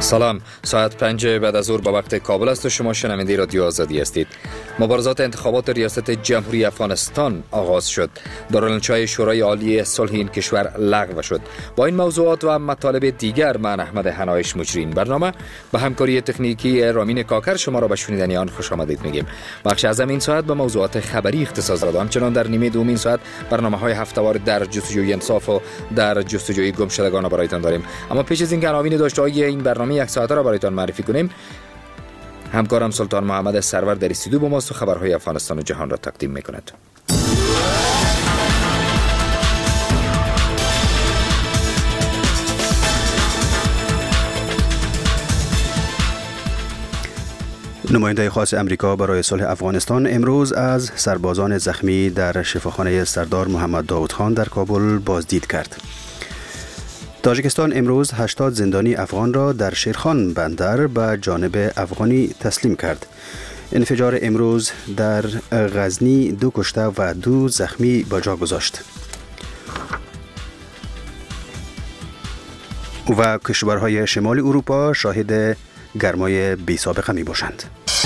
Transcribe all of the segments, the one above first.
سلام، ساعت 5 بعد از ظهر به وقت کابل است و شما شنونده رادیو آزادی هستید. مبارزات انتخابات ریاست جمهوری افغانستان آغاز شد. دارالانشای شورای عالی صلح این کشور لغو شد. با این موضوعات و مطالب دیگر من احمد حنایش مجری این برنامه به همکاری تکنیکی رامین کاکر شما را به شنیدن آن خوش آمدید میگیم. بخش اعظم این ساعت به موضوعات خبری اختصاص داده. همچنان در نیمه دوم این ساعت برنامه‌های هفته‌وار در جستجوی انصاف و در جستجوی گمشدگان برایتان داریم. اما پیش از این عناوین داشته‌های این برنامه یک ساعته را برایتان معرفی کنیم. همکارم سلطان محمد سرور در استودیو با ماست و خبرهای افغانستان و جهان را تقدیم می‌کند. نماینده خاص امریکا برای صلح افغانستان امروز از سربازان زخمی در شفاخانه سردار محمد داود خان در کابل بازدید کرد. تاجیکستان امروز 80 زندانی افغان را در شیرخان بندر به جانب افغانی تسلیم کرد. انفجار امروز در غزنی 2 کشته و 2 زخمی به جا گذاشت. و کشورهای شمال اروپا شاهد گرمای بی سابقه می باشند.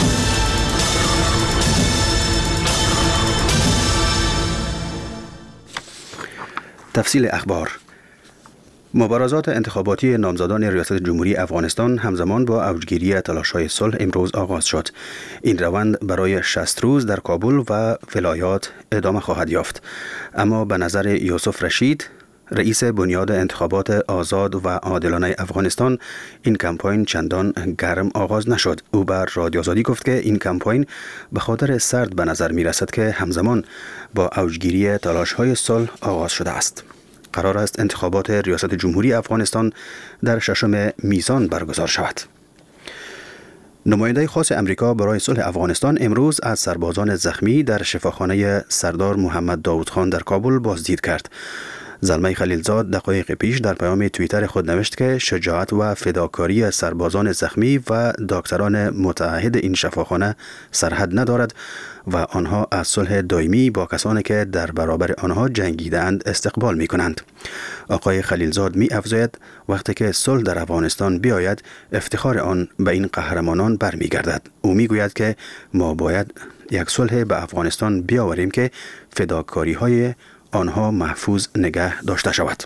تفصیل اخبار. مبارزات انتخاباتی نامزدان ریاست جمهوری افغانستان همزمان با اوجگیری تلاش‌های صلح امروز آغاز شد. این روند برای 60 روز در کابل و ولایات ادامه خواهد یافت. اما به نظر یوسف رشید، رئیس بنیاد انتخابات آزاد و عادلانه افغانستان، این کمپاین چندان گرم آغاز نشد. او بر رادیو آزادی گفت که این کمپاین به خاطر سرد به نظر می رسد که همزمان با اوجگیری تلاش‌های صلح آغاز شده است. قرار است انتخابات ریاست جمهوری افغانستان در 6 میزان برگزار شود. نماینده خاص امریکا برای صلح افغانستان امروز از سربازان زخمی در شفاخانه سردار محمد داود خان در کابل بازدید کرد. زلمه خلیلزاد دقایق پیش در پیام توییتر خود نوشت که شجاعت و فداکاری سربازان زخمی و دکتران متعهد این شفاخانه سرحد ندارد و آنها از صلح دائمی با کسانی که در برابر آنها جنگیدند استقبال می کنند. آقای خلیلزاد می افزاید وقتی که صلح در افغانستان بیاید افتخار آن به این قهرمانان برمی گردد. او می گوید که ما باید یک صلح به افغانستان بیاوریم که فداکاری های آنها محفوظ نگه داشته شود.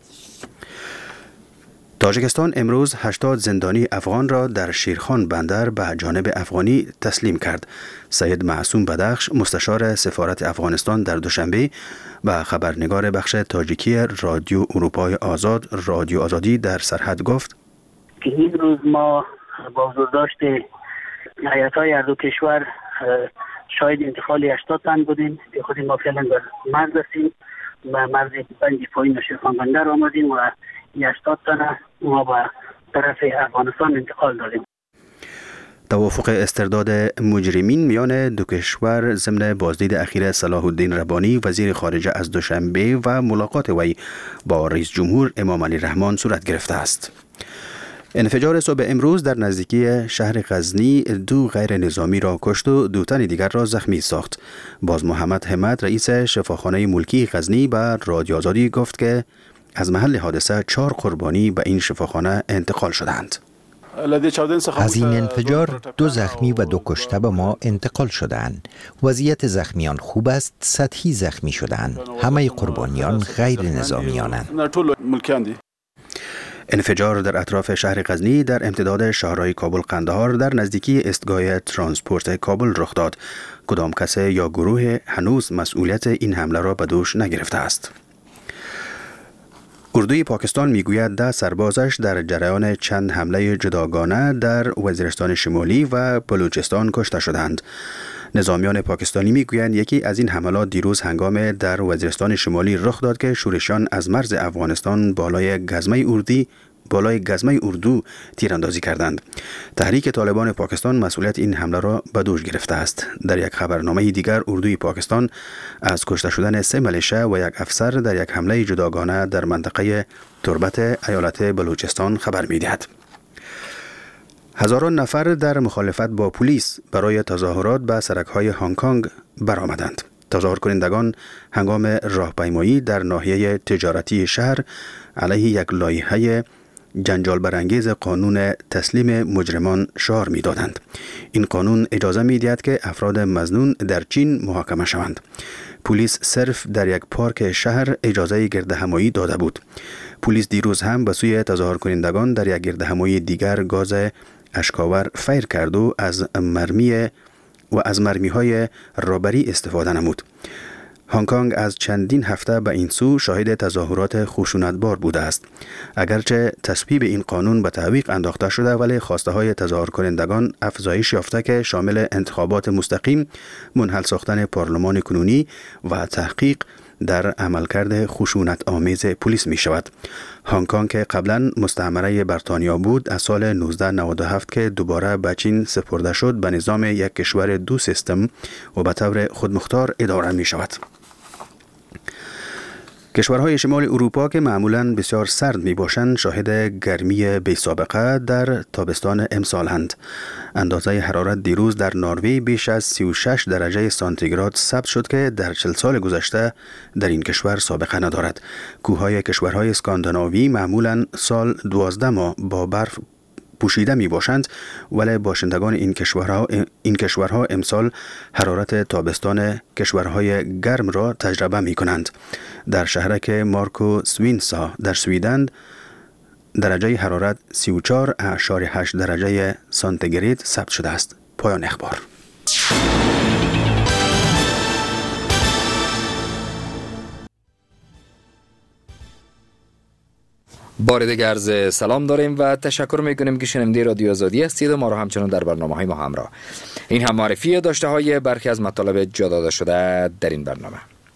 تاجیکستان امروز 80 زندانی افغان را در شیرخان بندر به جانب افغانی تسلیم کرد. سید معصوم بدخش، مستشار سفارت افغانستان، در دوشنبه به خبرنگار بخش تاجیکی رادیو اروپای آزاد، رادیو آزادی در سرحد گفت که این روز ما با حضور داشته هیئت‌های هر دو کشور شاهد انتقال 80 تن بودیم. به خود ما فعلا در مرز هستیم و مرز بند پایین شیرخان بندر آمدیم و 80 تن ما به طرف افغانستان انتقال دادیم. توافق استرداد مجرمین میان دو کشور ضمن بازدید اخیر صلاح الدین ربانی وزیر خارجه از دوشنبه و ملاقات وی با رئیس جمهور امام علی رحمان صورت گرفته است. انفجار صبح امروز در نزدیکی شهر غزنی 2 غیر نظامی را کشت و 2 تن دیگر را زخمی ساخت. باز محمد همت، رئیس شفاخانه ملکی غزنی، بر رادیو آزادی گفت که از محل حادثه 4 قربانی به این شفاخانه انتقال شدند. از این انفجار 2 زخمی و 2 کشته به ما انتقال شدند. وضعیت زخمیان خوب است، سطحی زخمی شدند. همه قربانیان غیر نظامیانند. انفجار در اطراف شهر غزنی در امتداد شهرهای کابل قندهار در نزدیکی ایستگاه ترانسپورت کابل رخ داد. کدام کس یا گروه هنوز مسئولیت این حمله را به دوش نگرفته است. اردوی پاکستان میگوید 10 سربازش در جریان چند حمله جداگانه در وزیرستان شمالی و بلوچستان کشته شدند. نظامیان پاکستانی میگویند یکی از این حملات دیروز هنگام در وزیرستان شمالی رخ داد که شورشیان از مرز افغانستان بالای گزمه اردو تیراندازی کردند. تحریک طالبان پاکستان مسئولیت این حمله را به دوش گرفته است. در یک خبرنامه دیگر اردوی پاکستان از کشته شدن 3 ملیشه و 1 افسر در یک حمله جداگانه در منطقه تربت ایالت بلوچستان خبر می‌دهد. هزاران نفر در مخالفت با پلیس برای تظاهرات به سرک‌های هنگ کنگ برآمدند. تظاهر کنندگان هنگام راهپیمایی در ناحیه تجارتی شهر علیه یک لایحه جنجال برانگیز قانون تسلیم مجرمان شعار می دادند. این قانون اجازه می دهد که افراد مظنون در چین محاکمه شوند. پلیس صرف در یک پارک شهر اجازه گردهمایی داده بود. پلیس دیروز هم به سوی تظاهر کنندگان در یک گردهمایی دیگر گاز اشکاور فیر کرد و از مرمی‌های رابری استفاده نمود. هنگ کنگ از چندین هفته به این سو شاهد تظاهرات خشونتبار بوده است. اگرچه تصویب این قانون به تعویق انداخته شده، ولی خواسته های تظاهر کنندگان افزایش یافته که شامل انتخابات مستقیم، منحل ساختن پارلمان کنونی و تحقیق در عملکرد خشونت آمیز پلیس می شود. هنگ کنگ که قبلا مستعمره بریتانیا بود، از سال 1997 که دوباره به چین سپرده شد، به نظام یک کشور دو سیستم و به طور خودمختار اداره می شود. کشورهای شمال اروپا که معمولاً بسیار سرد می باشند، شاهد گرمی بی سابقه در تابستان امسالند. اندازه حرارت دیروز در نروژ بیش از 36 درجه سانتیگراد ثبت شد که در 40 سال گذشته در این کشور سابقه ندارد. کوههای کشورهای اسکاندیناوی معمولاً سال 12 ماه با برف پوشیده می باشند، ولی باشندگان این کشورها امسال حرارت تابستان کشورهای گرم را تجربه می کنند. در شهرک مارکو سوینسا در سویدن درجه حرارت 34.8 درجه سانتیگراد ثبت شده است. پایان اخبار. بار دیگر عرض سلام داریم و تشکر میکنیم که شنونده رادیو آزادی هستید و ما را همچنان در برنامه‌های ما همراه. این هم معرفی داشته های برخی از مطالب جا داده شده در این برنامه.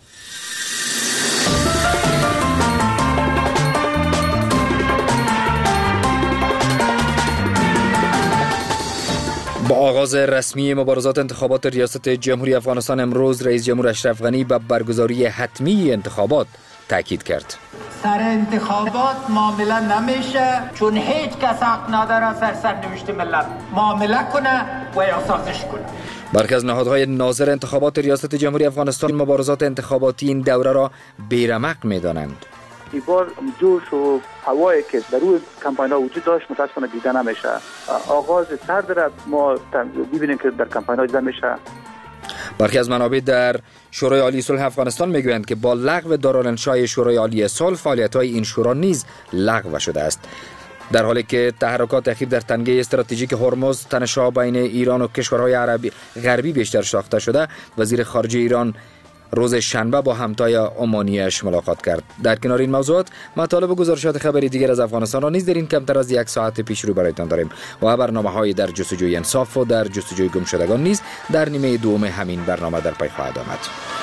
با آغاز رسمی مبارزات انتخابات ریاست جمهوری افغانستان، امروز رئیس جمهور اشرف غنی به برگزاری حتمی انتخابات تاکید کرد. سر انتخابات معامله نمیشه، چون هیچ کس حق نداره سرنوشت ملت معامله کنه و یا سازش کنه. برخی از نهادهای ناظر انتخابات ریاست جمهوری افغانستان مبارزات انتخاباتی این دوره را بیرمق می‌دانند. این بار جوش و هوایی که در روی کمپاین ها وجود داشت متاسفانه دیده نمیشه. آغاز سرد را ما ببینیم که در کمپاین ها دیده میشه. برخی از منابع در شورای عالی صلح افغانستان میگویند که با لغو دارالانشای شورای عالی صلح، فعالیت‌های این شورا نیز لغو شده است. در حالی که تحرکات اخیر در تنگه استراتژیک هرمز، تنش‌ها بین ایران و کشورهای غربی بیشتر ساخته شده، وزیر خارجه ایران روز شنبه با همتای عمانیش ملاقات کرد. در کنار این موضوعات، مطالب و گزارشات خبری دیگر از افغانستان را نیز در این کمتر از یک ساعت پیش رو برایتان داریم و برنامه‌های در جستجوی انصاف و در جستجوی گمشدگان نیز در نیمه دوم همین برنامه در پی خواهد آمد.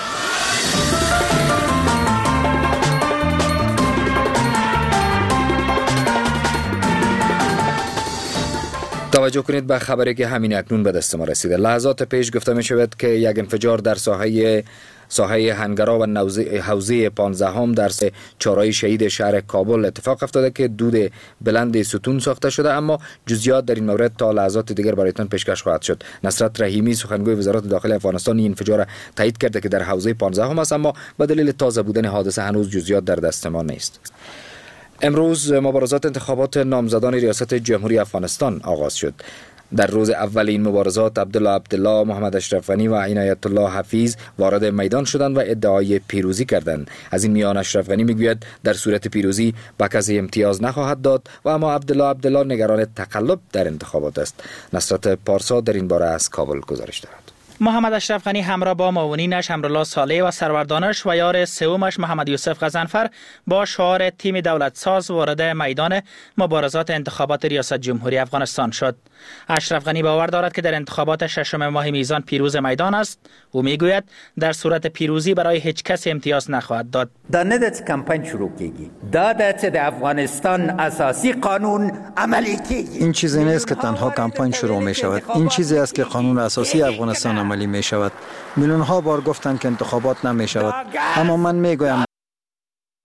توجه کنید به خبری که همین اکنون به دست ما رسیده. لحظات پیش گفته می شود که یک انفجار در ساحه هنگرا و حوزه 15 در چهارراه شهید شهر کابل اتفاق افتاده که دود بلند ستون ساخته شده، اما جزئیات در این مورد تا لحظات دیگر برایتان پیشکش خواهد شد. نصرت رحیمی سخنگوی وزارت داخلی افغانستان این انفجار تایید کرده که در حوزه 15 است، اما به دلیل تازه بودن حادثه هنوز جزئیات در دست ما نیست. امروز مبارزات انتخابات نامزدان ریاست جمهوری افغانستان آغاز شد. در روز اول این مبارزات عبدالله، محمد اشرف غنی و عنایت الله حفیظ وارد میدان شدند و ادعای پیروزی کردند. از این میان اشرف غنی میگوید در صورت پیروزی به کسی امتیاز نخواهد داد و اما عبدالله نگران تقلب در انتخابات است. نصرت پارسا در این باره از کابل گزارش دارد. محمد اشرف غنی همراه با معاونینش امرالله صالح و سروردانش و یار سومش محمد یوسف غضنفر با شعار تیم دولت ساز وارد میدان مبارزات انتخابات ریاست جمهوری افغانستان شد. اشرف غنی باور دارد که در انتخابات ششم ماه میزان پیروز میدان است. او میگوید در صورت پیروزی برای هیچ کس امتیاز نخواهد داد. دا ندت کمپاین شروع کیگی. دادت در افغانستان اساسی قانون عملی کیگی. این چیزی نیست که تنها کمپاین شروع می شود. این چیزی است که قانون اساسی افغانستان عملی می شود. میلیون ها بار گفتند که انتخابات نمی شود، اما من می گویم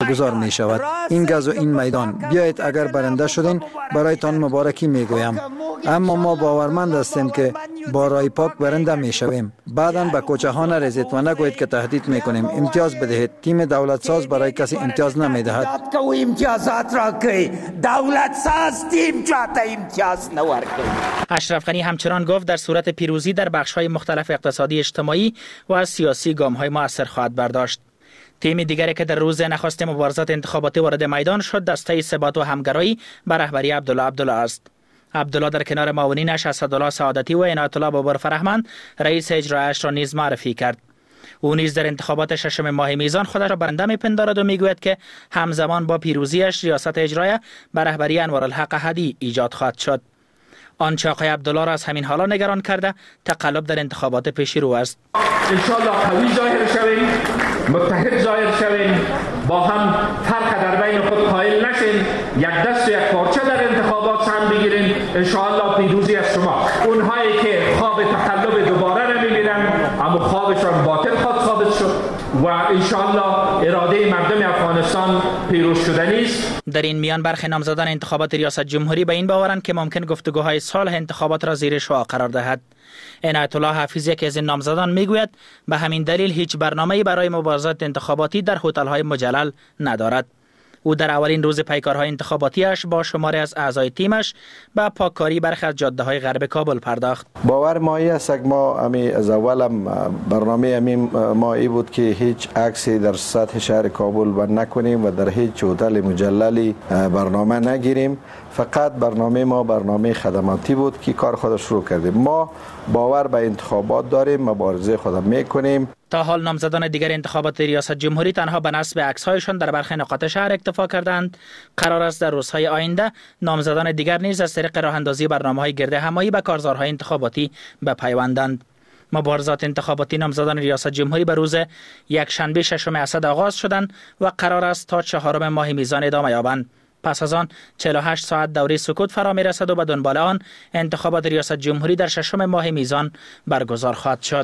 برگزار می شود. این گز و این میدان، بیایید اگر برنده شدین برایتان مبارکی می گویم. اما ما باورمند هستیم که با رای پاک برنده می شویم. بعداً به کوچه ها نریزید و نگویید که تهدید می کنیم. امتیاز بدهید. تیم دولت ساز برای کسی امتیاز نمی دهد. امتیازات را که دولت ساز تیم چاته امتیاز نورکوي. اشرف غنی همچنان گفت در صورت پیروزی در بخش‌های مختلف اقتصادی، اجتماعی و سیاسی گام‌های مؤثر خواهد برداشت. تیم دیگری که در روز نخست مبارزات انتخاباتی وارد میدان شد دسته ثبات و همگرایی به رهبری عبدالله است. عبدالله در کنار معاونینش اسدالله سعادتی و عنایت الله بابرفرهمند رئیس اجرایش را نیز معرفی کرد. او نیز در انتخابات ششم ماه میزان خودش را برنده می‌پندارد و میگوید که همزمان با پیروزیش ریاست اجرایی به رهبری انوارالحق هدی ایجاد خواهد شد. آنچه آقای عبدالله را از همین حالا نگران کرده تقلب در انتخابات پیشی رو است. ان شاء الله قوی ظاهر شویم، متحد ظاهر شویم، با هم فرق در بین خود قائل نشیم، یک دست و یک پارچه در انتخابات هم بگیریم. ان شاء الله پیروزی از شما. اونهایی که خواب تقلب دوباره نمی‌بینن اما خوابشان باطل خود ثابت شد و ان شاء الله اراده مردم افغانستان پیروز شدنی است. در این میان برخی نامزدان انتخابات ریاست جمهوری به این باورند که ممکن گفتگوهای صلح انتخابات را زیر شعاع قرار دهد. عنایت الله حفیظ یکی از این نامزدان میگوید به همین دلیل هیچ برنامه‌ای برای مبارزات انتخاباتی در هتل‌های مجلل ندارد. او در اولین روز پیکارهای انتخاباتیش با شماری از اعضای تیمش به پاککاری برخی از جاده‌های غرب کابل پرداخت. باور مایی است که ما از اولم برنامه ما ای بود که هیچ عکسی در سطح شهر کابل بند نکنیم و در هیچ هتل مجللی برنامه نگیریم. فقط برنامه ما برنامه خدماتی بود که کار خود شروع کردیم. ما باور به انتخابات داریم، مبارزه خود میکنیم. تا حال نامزدان دیگر انتخابات ریاست جمهوری تنها به نصب عکس‌هایشان در برخی نقاط شهر اکتفا کردند. قرار است در روزهای آینده نامزدان دیگر نیز از طریق راه‌اندازی برنامه‌های گرد همایی به کارزارهای انتخاباتی بپیوندند. مبارزات انتخاباتی نامزدان ریاست جمهوری به روز یکشنبه 6 اسد آغاز شدند و قرار است تا 4 ماه میزان ادامه یابند. پس از آن 48 ساعت دوره سکوت فرا می‌رسد و به دنبال آن انتخابات ریاست جمهوری در 6 ماه میزان برگزار خواهد شد.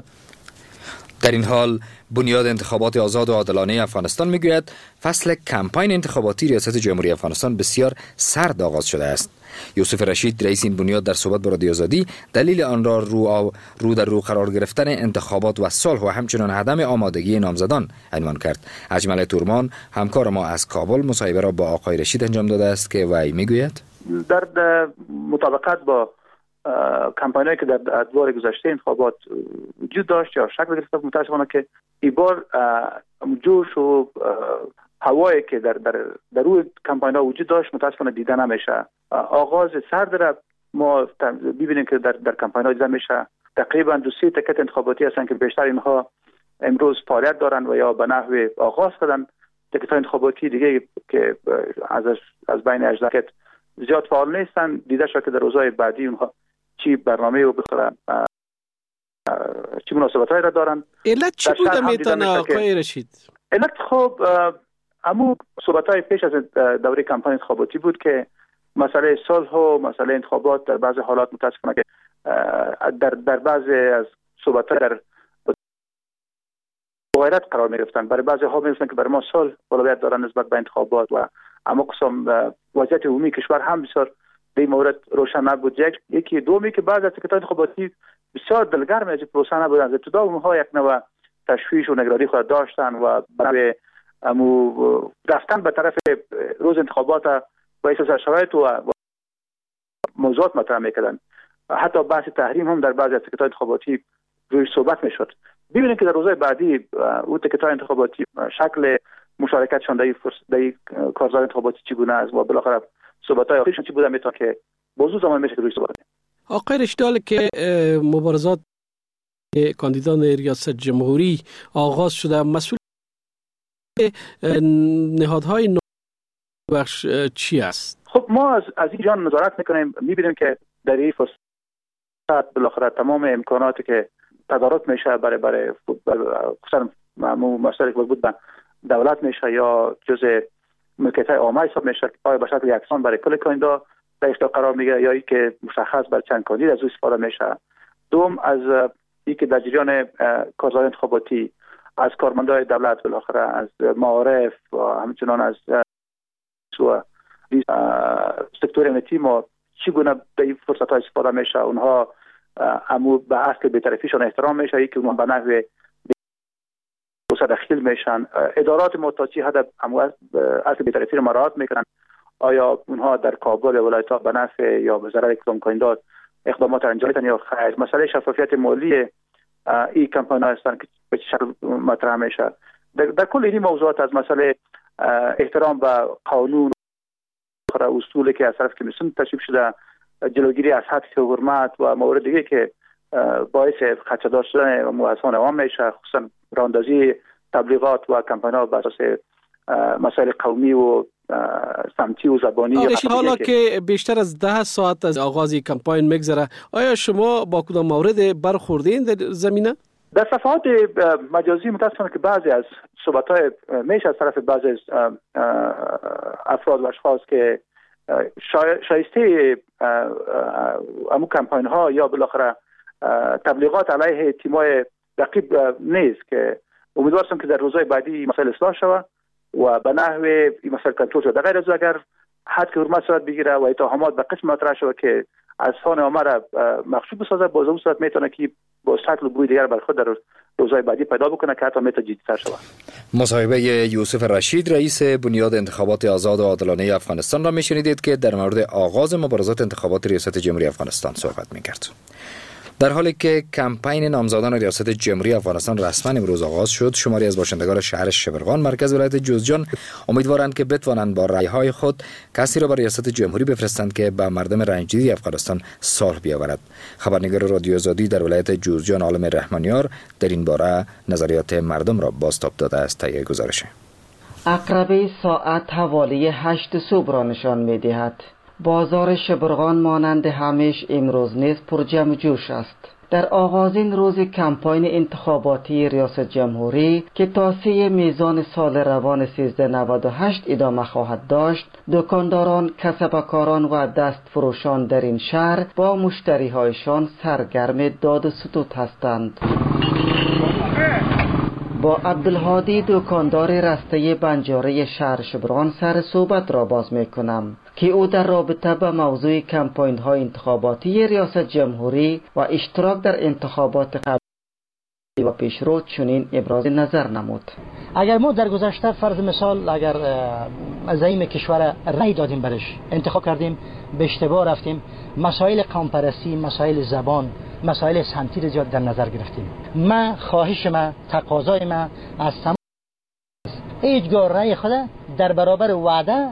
در این حال بنیاد انتخابات آزاد و عادلانه افغانستان میگوید فصل کمپاین انتخاباتی ریاست جمهوری افغانستان بسیار سرد آغاز شده است. یوسف رشید رئیس این بنیاد در صحبت با رادیو آزادی دلیل آن را رو در رو قرار گرفتن انتخابات و صلح و همچنین عدم آمادگی نامزدان عنوان کرد. اجمل تورمان همکار ما از کابل مصاحبه را با آقای رشید انجام داده است که وی میگوید در مطابقت با کمپاینایی که در ادوار گذشته انتخابات وجود داشت یا شکل گرفته، متاسفانه که این بار جوش و هوایی که در روی کمپاین‌ها وجود داشت متاسفانه دیده نمیشه. آغاز سرد را ما ببینیم که در کمپاین‌ها دیده میشه. تقریبا 2-3 تکت انتخاباتی هستند که بیشتر اینها امروز فعالیت دارن و یا به نحو آغاز کردن. تکت‌های انتخاباتی دیگه که از بین 18 تکت زیاد فعال نیستن. دیده شد که در روزهای بعدی اونها چی برنامه رو بخورن، چی مناسبت‌هایی را دارن. علت چی بوده میتونه آقای رشید؟ علت خب امو صحبت‌های پیش از دوره کمپاین انتخاباتی بود که مسئله صلح و مسئله انتخابات در بعضی حالات متاسفانه که در بعضی از صحبت‌ها در غیرت قرار می‌گرفتن. برای بعضی ها می‌گفتن که برای ما صلح اولویت دارن نسبت به انتخابات و اما قسم وضعیت عمومی کشور هم بسیار در این مورد روشن نبود. یکی دومی که بعض از تکت‌های انتخاباتی بسیار دلگرم از پروسه نبودن. از ابتدا اونها یک نوع تشویش و نگرانی خود داشتن و برای رفتن به طرف روز انتخابات با اساس شرایط و موضوعات مطرح میکردن. حتی بحث تحریم هم در بعضی از تکت‌های انتخاباتی روی صحبت میشد. ببینید که در روزهای بعدی او تکت‌های انتخاباتی شکل مشارکتشان در کارزار انتخاباتی چگونه است و بالاخره صحبت‌های آخرشون چی بوده میتونه که موضوع زمان میشه که روی صحبت. آقای رشید، که مبارزات کاندیدان ریاست جمهوری آغاز شده، مسئول نهادهای بخش چی است؟ خب ما از این جان نظارت میکنیم، میبینیم که در این فرصت بالاخره تمام امکاناتی که تدارک میشه برای خصوصا مسائلی که بود به دولت میشه یا جزء ملکیت‌های عامه حساب میشه، آیا به شکل یکسان برای کل کاندیدا در اختیار قرار میگیره یا اینکه مشخص برای چند کاندید از او استفاده میشه. دوم از اینکه در جریان کارزار انتخاباتی از کارمندای دولت، بالاخره از معارف و همچنان از سکتور امنیتی ما چگونه به این فرصت ها استفاده میشه، اونها به اصل بی‌طرفیشان احترام میشه، یکی اونها به نحو دخیل میشن، ادارات ما تا چی حد اصل بی‌طرفی رو مراعات میکنن، آیا اونها در کابل ولایت ها به نفع یا به ضرر کدام کاندیدات اقدامات انجام میدن یا خیر. مسئله شفافیت مالی این کمپاین ها هستند که به چه شکل مطرح میشه. در کل این موضوعات از مسئله احترام به قانون و اصولی که از طرف کمیسیون تصویب شده، جلوگیری از حد حرمت و موارد دیگه که باعث خدشه‌دار شدن مؤسسان عوام میشه، خصوصا راهاندازی تبلیغات و کمپاین ها بر اساس مسائل قومی و سمتی و زبانی. حالا که بیشتر از 10 ساعت از آغاز کمپاین میگذره، آیا شما با کدام مورد برخوردین در زمینه؟ در صفحات مجازی متاسفانه که بعضی از صحبت‌های میشه از طرف بعضی از افراد و اشخاص که شایسته امو کمپاین ها یا بالاخره تبلیغات علیه تیمای رقیب نیست، که امیدوارم که در روزهای بعدی مسائل اصلاح شود و به نحو این مسائل کنترل شود. در غیر از اگر حد که حرمت صورت بگیره و اتهامات به قسم مطرح شود که از سان عامه را مخشوب بسازه، باز اون صورت میتونه که با شکل و بوی دیگر بر خود در روزهای بعدی پیدا بکنه که حتی میتونه جدی‌تر شود. مصاحبه یوسف رشید رئیس بنیاد انتخابات آزاد و عادلانه افغانستان را میشنیدید که در مورد آغاز مبارزات انتخابات ریاست جمهوری افغانستان صحبت میکرد. در حالی که کمپین نامزدان ریاست جمهوری افغانستان رسما امروز آغاز شد، شماری از باشندگان شهر شبرغان مرکز ولایت جوزجان امیدوارند که بتوانند با رأی‌های خود کسی را به ریاست جمهوری بفرستند که به مردم رنجیده افغانستان صلح بیاورد. خبرنگار رادیو آزادی در ولایت جوزجان عالم رحمانیار در این باره نظریات مردم را بازتاب داده است. تهیه گزارش. عقربه ساعت حوالی 8 صبح را نشان می‌دهد. بازار شبرغان مانند همیشه امروز نیز پر جمع جوش است. در آغازین روز کمپاین انتخاباتی ریاست جمهوری که تا 3 میزان سال روان 1398 ادامه خواهد داشت، دکانداران، کسبکاران و دست فروشان در این شهر با مشتریهایشان سرگرم داد و ستد هستند. با عبدالهادی دکاندار رسته بنجاره شهر شبرغان سر صحبت را باز میکنم که او در رابطه با موضوع کمپاین های انتخاباتی ریاست جمهوری و اشتراک در انتخابات قبلی و پیشرو چنین ابراز نظر نمود. اگر ما در گذشته فرض مثال اگر زعیم کشور رأی دادیم برش، انتخاب کردیم، به اشتباه رفتیم، مسائل قوم‌پرستی، مسائل زبان، مسائل سمتی را زیاد در نظر گرفتیم. من خواهش من، تقاضای من از تمام هیچگاه رأی خود در برابر وعده،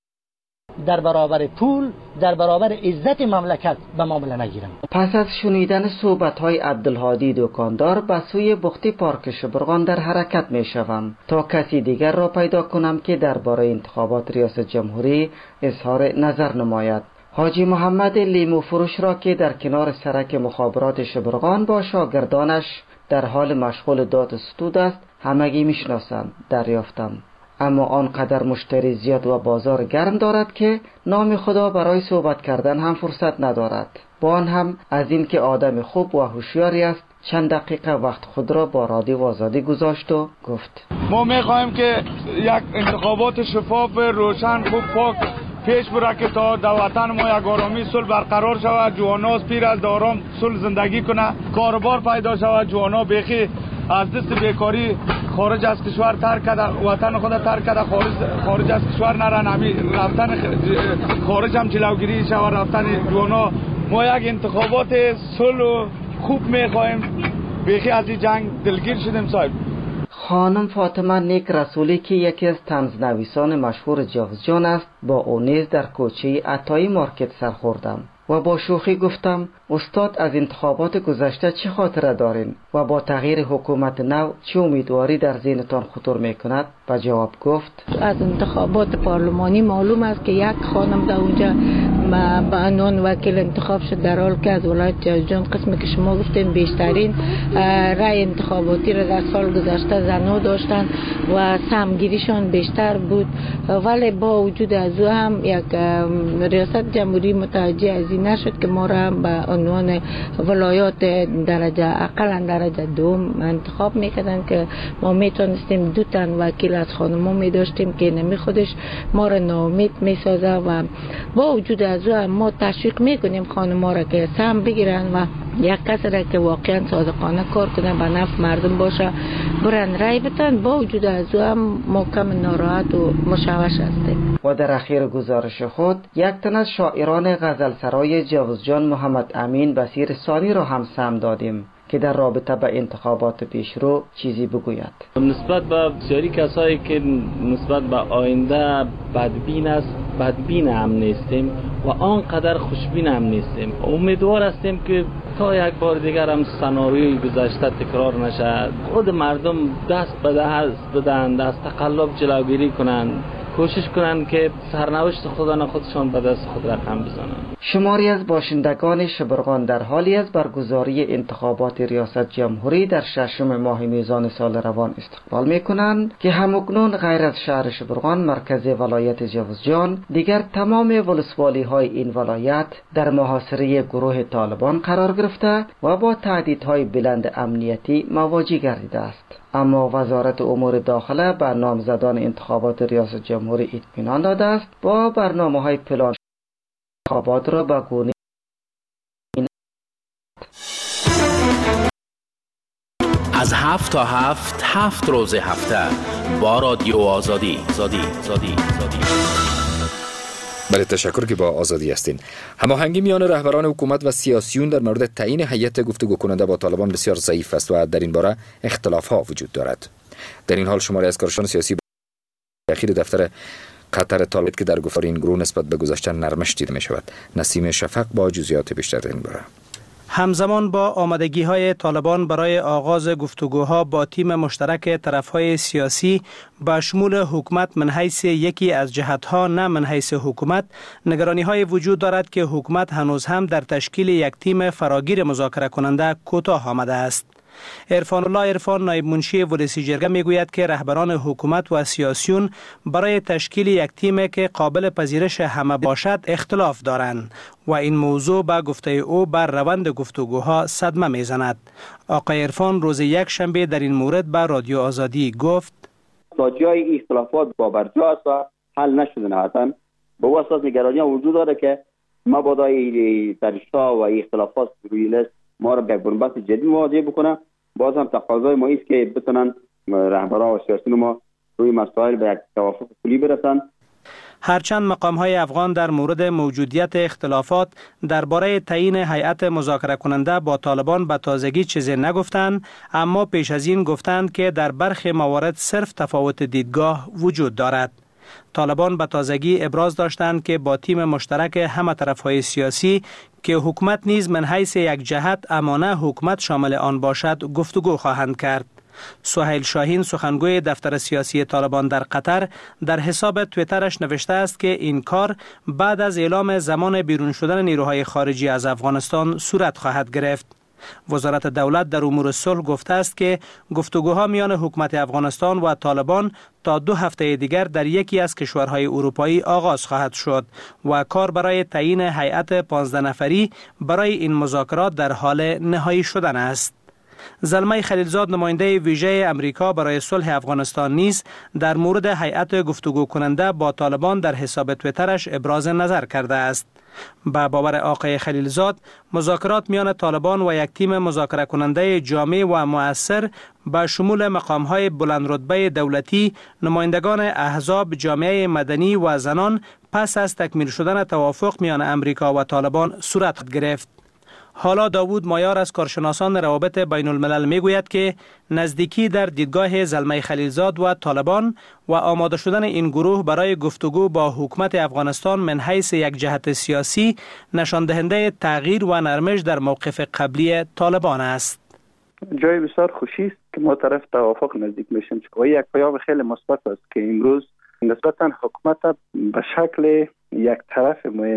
در برابر پول، در برابر عزت مملکت به معامله نگیرم. پس از شنیدن صحبت‌های عبدالهادی دکاندار به سوی بخت پارک شبرغان در حرکت می‌شوم تا کسی دیگر را پیدا کنم که درباره انتخابات ریاست جمهوری اظهار نظر نماید. حاجی محمد لیمو فروش را که در کنار سرک مخابرات شبرغان با شاگردانش در حال مشغول داد ستود است همگی میشناسند دریافتم، اما آنقدر مشتری زیاد و بازار گرم دارد که نام خدا برای صحبت کردن هم فرصت ندارد. با آن هم از این که آدم خوب و هوشیاری است چند دقیقه وقت خود را با رادیو آزادی گذاشت و گفت ما میخواهیم که یک انتخابات شفاف، روشن، خوب، پاک پیش بره که تا در وطن ما یک آرامی صلح برقرار شود، جوانا پیر از آرام صلح زندگی کنه، کاروبار پیدا شود، جوانا بیخی از دست بیکاری خارج از کشور ترک کرده، وطن خود ترک کرده، خارج از کشور نرن، همین رفتن خارج هم جلوگیری شود، رفتن جوانا. ما یک انتخابات صلح و خوب میخواهیم، بیخی از این جنگ دلگیر شدیم صاحب. خانم فاطمه نیک رسولی که یکی از طنزنویسان مشهور جوزجان است، با او نیز در کوچه عطایی مارکت سر خوردم و با شوخی گفتم استاد از انتخابات گذشته چه خاطره دارین و با تغییر حکومت نو چه امیدواری در ذهنتان خطور میکند؟ و جواب گفت از انتخابات پارلمانی معلوم است که یک خانم در اونجا به عنوان وکیل انتخاب شد، در حال که از ولایت جوزجان قسمی که شما گفتین بیشترین رای انتخاباتی را در سال گذشته زنها داشتن و سهمگیریشان بیشتر بود، ولی با وجود از او هم یک ریاست جمهوری متوجه از این نشد که ما را هم به عنوان ولایات درجه اقل درجه دوم انتخاب میکردن که ما میتونستیم 2 تن وکیل از خانما میداشتیم که نمی خودش ما را ناامید میسازه و با وجود از او ما تشویق میکنیم خانما را که سهم بگیرن و یک کسی را که واقعا صادقانه کار کنه به نفع مردم باشه برن رای بتن. با وجود از او هم ما کم ناراحت و مشوش هستیم. و در اخیر گزارش خود یک تن از شاعران غزلسرای جوزجان محمد امین بصیر ثانی را هم سهم دادیم که در رابطه به انتخابات پیشرو چیزی بگوید. نسبت به بسیاری کسایی که نسبت به آینده بدبین هم نیستیم و آنقدر خوشبین هم نیستیم. امیدوار هستیم که تا یک بار دیگر هم سناریوی گذشته تکرار نشد. خود مردم دست به دست بدن، از تقلب جلوگیری کنند، کوشش کنند که سرنوشت خودشان به دست خود رقم بزنند. شماری از باشندگان شبرغان در حالی از برگزاری انتخابات ریاست جمهوری در 6 ماه میزان سال روان استقبال میکنند که همکنون غیر از شهر شبرغان مرکز ولایت جوزجان دیگر تمام ولسوالی های این ولایت در محاصره گروه طالبان قرار گرفته و با تهدیدهای بلند امنیتی مواجه گردیده است. اما وزارت امور داخله به نامزدان انتخابات ریاست جمهوری اطمینان داده است با برنامه‌های پلان انتخابات را به گونه از 7 تا 7 روز هفته با رادیو آزادی. بله، تشکر که با آزادی هستین. هماهنگی میان رهبران حکومت و سیاسیون در مورد تعیین هیئت گفتگو کننده با طالبان بسیار ضعیف است و در این باره اختلاف‌ها وجود دارد. در این حال شماری از کارشناسان سیاسی اخیر دفتر قطر طالب که در گفتار این گروه نسبت به گذشته نرمش دیده می شود. نسیم شفق با جزئیات بیشتر در این باره. همزمان با آمادگی‌های طالبان برای آغاز گفتگوها با تیم مشترک طرف‌های سیاسی با شمول حکومت من حیث یکی از جهت‌ها نه من حیث حکومت، نگرانی‌های وجود دارد که حکومت هنوز هم در تشکیل یک تیم فراگیر مذاکره کننده کوتاه آمده است. عرفان الله عرفان نایب منشی ولسی جرگه میگوید که رهبران حکومت و سیاسیون برای تشکیل یک تیم که قابل پذیرش همه باشد اختلاف دارند و این موضوع به گفته او بر روند گفتگوها صدمه میزند. آقای عرفان روز یک شنبه در این مورد به رادیو آزادی گفت تا جای اختلافات بابرجا است و حل نشده نهایتاً به واسطه نگرانی وجود داره که مبادای ترشا و اختلافات روی لیست ما را به بنبست جدی مواجه بکنه. باز هم تقاضای ما است که بتونن رهبران و سیاسیون ما روی مسائل به یک توافق کلی برسن. هرچند مقام‌های افغان در مورد موجودیت اختلافات درباره تعیین هیئت مذاکره کننده با طالبان به تازگی چیزی نگفتند، اما پیش از این گفتند که در برخی موارد صرف تفاوت دیدگاه وجود دارد. طالبان به تازگی ابراز داشتند که با تیم مشترک همه طرف‌های سیاسی که حکومت نیز من حیث یک جهت اما نه حکومت شامل آن باشد گفتگو خواهند کرد. سهیل شاهین سخنگوی دفتر سیاسی طالبان در قطر در حساب توییترش نوشته است که این کار بعد از اعلام زمان بیرون شدن نیروهای خارجی از افغانستان صورت خواهد گرفت. وزارت دولت در امور صلح گفته است که گفتگوها میان حکومت افغانستان و طالبان تا 2 هفته دیگر در یکی از کشورهای اروپایی آغاز خواهد شد و کار برای تعیین هیئت 15 نفری برای این مذاکرات در حال نهایی شدن است. زلمه خلیلزاد نماینده ویژه امریکا برای صلح افغانستان نیز در مورد هیئت گفتگو کننده با طالبان در حساب توییترش ابراز نظر کرده است. با باور آقای خلیلزاد مذاکرات میان طالبان و یک تیم مذاکره کننده جامع و مؤثر با شمول مقام‌های بلند رتبه دولتی، نمایندگان احزاب، جامعه مدنی و زنان پس از تکمیل شدن توافق میان امریکا و طالبان صورت گرفت. حالا داوود مایار از کارشناسان روابط بین الملل میگوید که نزدیکی در دیدگاه زلمه خلیلزاد و طالبان و آماده شدن این گروه برای گفتگو با حکومت افغانستان من حیث یک جهت سیاسی نشان دهنده تغییر و نرمش در موقف قبلی طالبان است. جای بسیار خوشی است که ما طرف توافق نزدیک میشیم و یک پیام خیلی مثبت است که امروز نسبتا حکومت به شکل یک طرف مهم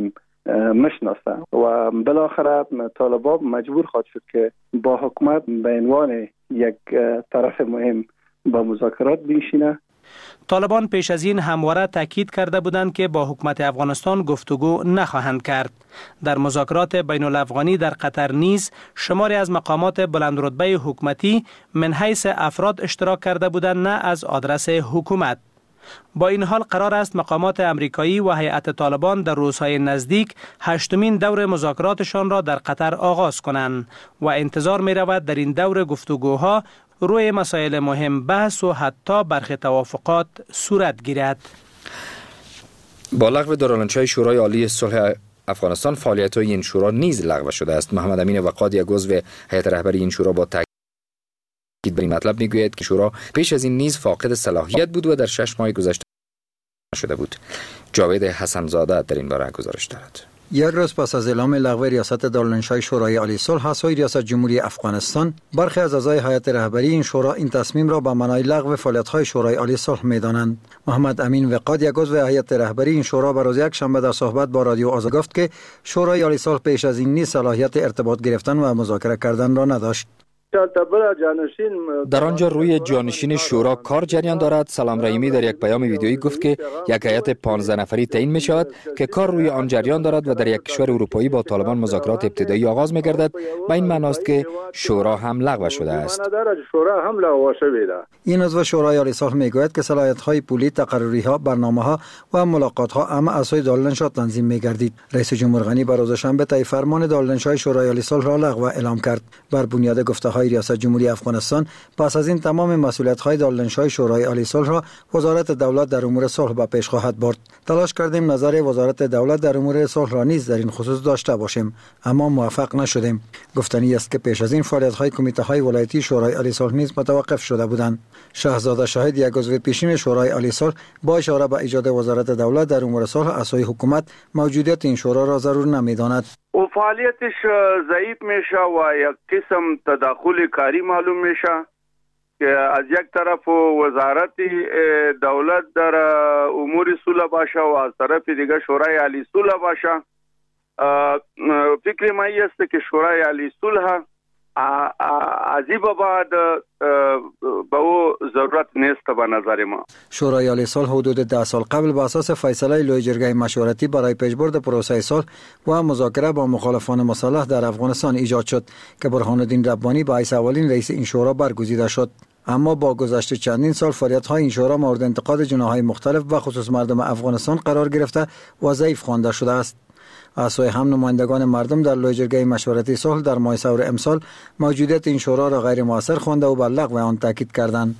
مشناسه و بالاخره طالبان مجبور خواهد شد که با حکومت به عنوان یک طرف مهم با مذاکرات بنشینه. طالبان پیش از این همواره تاکید کرده بودند که با حکومت افغانستان گفتگو نخواهند کرد. در مذاکرات بین الافغانی در قطر نیز شماری از مقامات بلندرتبه حکومتی من حیث افراد اشتراک کرده بودند، نه از آدرس حکومت. با این حال قرار است مقامات امریکایی و هیئت طالبان در روزهای نزدیک 8مین دور مذاکراتشان را در قطر آغاز کنند و انتظار می رود در این دور گفتگوها روی مسائل مهم بحث و حتی برخی توافقات صورت گیرد. با لغو دارالانشای شورای عالی صلح افغانستان، فعالیت‌های این شورا نیز لغو شده است. محمد امین وقاد، یک عضو هیئت رهبری این شورا، با تاکید بر این مطلب میگوید که شورا پیش از این نیز فاقد صلاحیت بود و در 6 ماه گذشته شده بود. جاوید حسن‌زاده در این باره گزارش دارد. یک روز پس از اعلام لغو ریاست دارالانشای شورای عالی صلح از سوی ریاست جمهوری افغانستان، برخی از اعضای هیئت رهبری این شورا این تصمیم را به معنای لغو فعالیت‌های شورای عالی صلح می‌دانند. محمد امین وقاد، یک عضو هیئت رهبری این شورا، به روز یکشنبه در صحبت با رادیو آزاد گفت که شورای عالی صلح پیش از این نیز صلاحیت ارتباط گرفتن و مذاکره کردن را نداشت. در آنجا روی جانشین شورا کار جریان دارد. سلام رحیمی در یک پیام ویدیویی گفت که یک هیئت 15 نفری تعیین می شود که کار روی آن جریان دارد و در یک کشور اروپایی با طالبان مذاکرات ابتدایی آغاز می گردد. به این معنی است که شورا هم لغو شده است. این عضو شورای عالی صلح می گوید که صلاحیت‌های پولی، تقرری‌ها، برنامه‌ها و ملاقات‌ها اما از سوی دارالانشا تنظیم می گردید. رئیس جمهور غنی بر روز شنبه طی فرمان دارالانشای شورای عالی صلح را لغو اعلام کرد. بر بنیاد گفته‌های ریاست جمهوری افغانستان، پس از این تمام مسئولیت‌های دارالانشای شورای عالی صلح را وزارت دولت در امور صلح به پیش خواهد برد. تلاش کردیم نظر وزارت دولت در امور صلح را نیز در این خصوص داشته باشیم، اما موفق نشدیم. گفتنی است که پیش از این فعالیت‌های کمیته‌های ولایتی شورای عالی صلح نیز متوقف شده بودند. شهزاده شاهد، یک عضو پیشین شورای عالی صلح، با اشاره به ایجاد وزارت دولت در امور صلح از سوی حکومت، موجودیت این شورا را ضرور نمی‌داند. و فعالیتش ضعیف میشه و یک قسم تداخل کاری معلوم میشه که از یک طرف وزارت دولت در امور صلح باشه و از طرف دیگه شورای عالی صلح باشه. فکر من است که شورای عالی صلح از این بعد به او ضرورت نیست به نظر ما. شورای عالی صلح حدود 10 سال قبل به اساس فیصله لوی جرگه مشورتی برای پیشبرد پروسه صلح و مذاکره با مخالفان مسلح در افغانستان ایجاد شد که برهان الدین ربانی به حیث اولین رئیس این شورا برگزیده شد. اما با گذشت چندین سال فعالیت‌های این شورا مورد انتقاد جناح‌های مختلف و خصوص مردم افغانستان قرار گرفته و ضعیف خوانده شده است. از سوی هم نمایندگان مردم در لوی جرگه مشورتی صلح در ماه سور امسال موجودیت این شورا را غیر مؤثر خوانده و بر لغو آن تاکید کردند.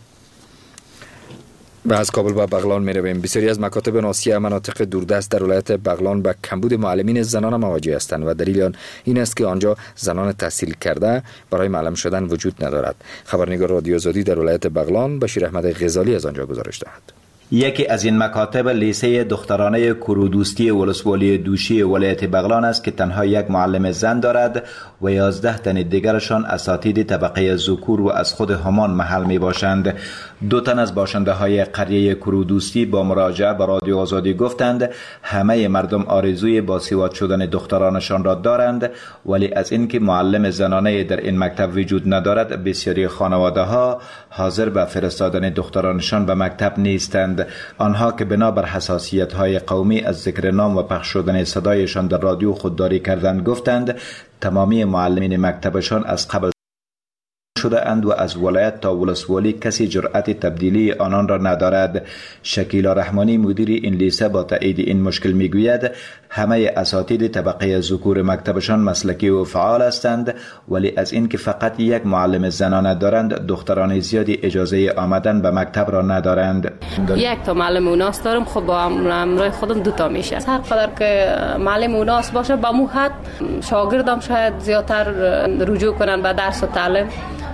و از کابل به بغلان می رویم. بسیاری از مکاتب ناصیه مناطق دوردست در ولایت بغلان به کمبود معلمین زنان مواجه هستند و دلیل آن این است که آنجا زنان تحصیل کرده برای معلم شدن وجود ندارد. خبرنگار رادیو آزادی در ولایت بغلان بشیر احمد غزالی از آنجا گزارش دهد. یکی از این مکاتب لیسه دخترانه کرودوستی ولسوالی دوشی ولایت بغلان است که تنها یک معلم زن دارد و 11 تن دیگرشان اساتید طبقه ذکور و از خود همان محل می باشند. 2 تن از باشنده های قریه کرودوستی با مراجعه به رادیو آزادی گفتند همه مردم آرزوی باسواد شدن دخترانشان را دارند، ولی از اینکه معلم زنانه در این مکتب وجود ندارد بسیاری خانواده ها حاضر به فرستادن دخترانشان به مکتب نیستند. آنها که بنابر حساسیت های قومی از ذکر نام و پخش شدن صدایشان در رادیو خودداری کردند گفتند تمامی معلمین مکتبشان از قبل شده اند و از ولایت تا ولسوالی کسی جرأت تبدیلی آنان را ندارد. شکیلا رحمانی مدیر این لیسه با تایید این مشکل میگوید همه اساتید طبقه ذکور مکتبشان مسلکی و فعال هستند، ولی از اینکه فقط یک معلم زنانه دارند دختران زیادی اجازه آمدن به مکتب را ندارند. یک تا معلم اوناس دارم، خب با همراه خودم 2 تا میشه. هر قدر که معلم اوناس باشه با مو حد شاگردم شاید زیادتر رجوع کنن به درس و تعلیم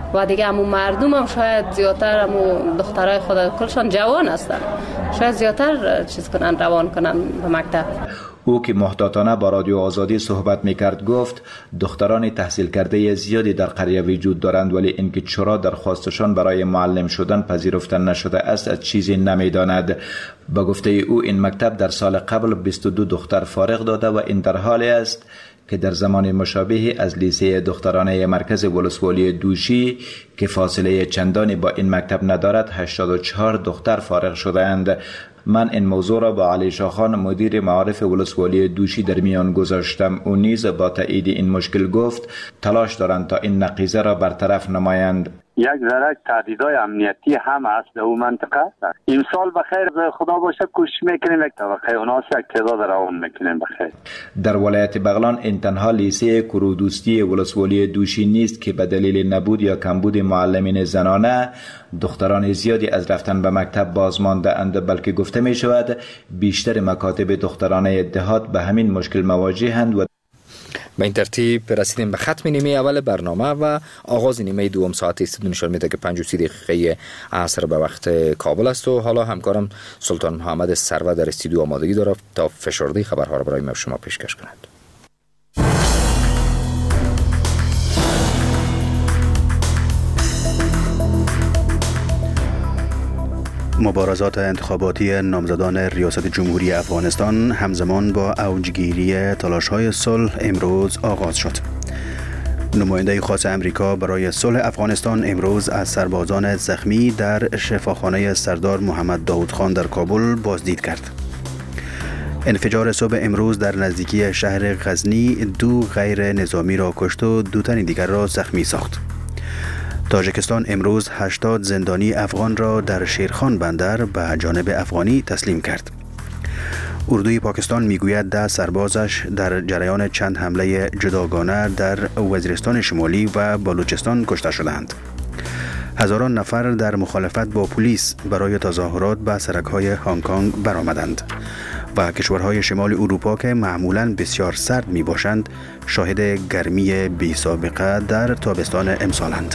و دیگه همون مردم هم شاید زیادتر همون دخترای خود کلشان جوان هستن، شاید زیادتر چیز کنن، روان کنن به مکتب. او که محتاطانه با رادیو آزادی صحبت میکرد گفت دختران تحصیل کرده زیادی در قریه وجود دارند، ولی اینکه چرا درخواستشان برای معلم شدن پذیرفته نشده است از چیزی نمیداند. با گفته او این مکتب در سال قبل 22 دختر فارغ داده و این در حالی است که در زمان مشابه از لیسه دخترانه مرکز ولسوالی دوشی که فاصله چندانی با این مکتب ندارد 84 دختر فارغ شده اند. من این موضوع را با علی شاه خان مدیر معارف ولسوالی دوشی در میان گذاشتم. او نیز با تایید این مشکل گفت تلاش دارند تا این نقیضه را برطرف نمایند. یک ذره تهدیدهای امنیتی هم هست در اون منطقه. امسال بخیر خدا باشه کوشش میکنیم یک طبقه اوناس یک تعداد روان میکنیم بخیر. در ولایت بغلان این تنها لیسه کرودوستی ولسوالی دوشی نیست که به دلیل نبود یا کمبود معلمین زنانه دختران زیادی از رفتن به مکتب بازمانده اند، بلکه گفته می شود بیشتر مکاتب دخترانه دهات به همین مشکل مواجهند. و به این ترتیب رسیدیم به ختم نیمه اول برنامه و آغاز نیمه دوم ساعت استودیو نشان میده که 5:30 دقیقه عصر به وقت کابل است و حالا همکارم سلطان محمد سرور در استودیو آمادگی داره تا فشرده خبرها را برای ما شما پیشکش کند. مبارزات انتخاباتی نامزدان ریاست جمهوری افغانستان همزمان با اوجگیری تلاش‌های صلح امروز آغاز شد. نماینده خاص امریکا برای صلح افغانستان امروز از سربازان زخمی در شفاخانه سردار محمد داود خان در کابل بازدید کرد. انفجار صبح امروز در نزدیکی شهر غزنی 2 غیر نظامی را کشت و 2 تن دیگر را زخمی ساخت. تاجیکستان امروز 80 زندانی افغان را در شیرخان بندر به جانب افغانی تسلیم کرد. اردوی پاکستان میگوید 10 سربازش در جریان چند حمله جداگانه در وزیرستان شمالی و بلوچستان کشته شدند. هزاران نفر در مخالفت با پلیس برای تظاهرات به سرک‌های هنگ کنگ برآمدند و کشورهای شمال اروپا که معمولاً بسیار سرد می باشند شاهد گرمی بی سابقه در تابستان امسالند.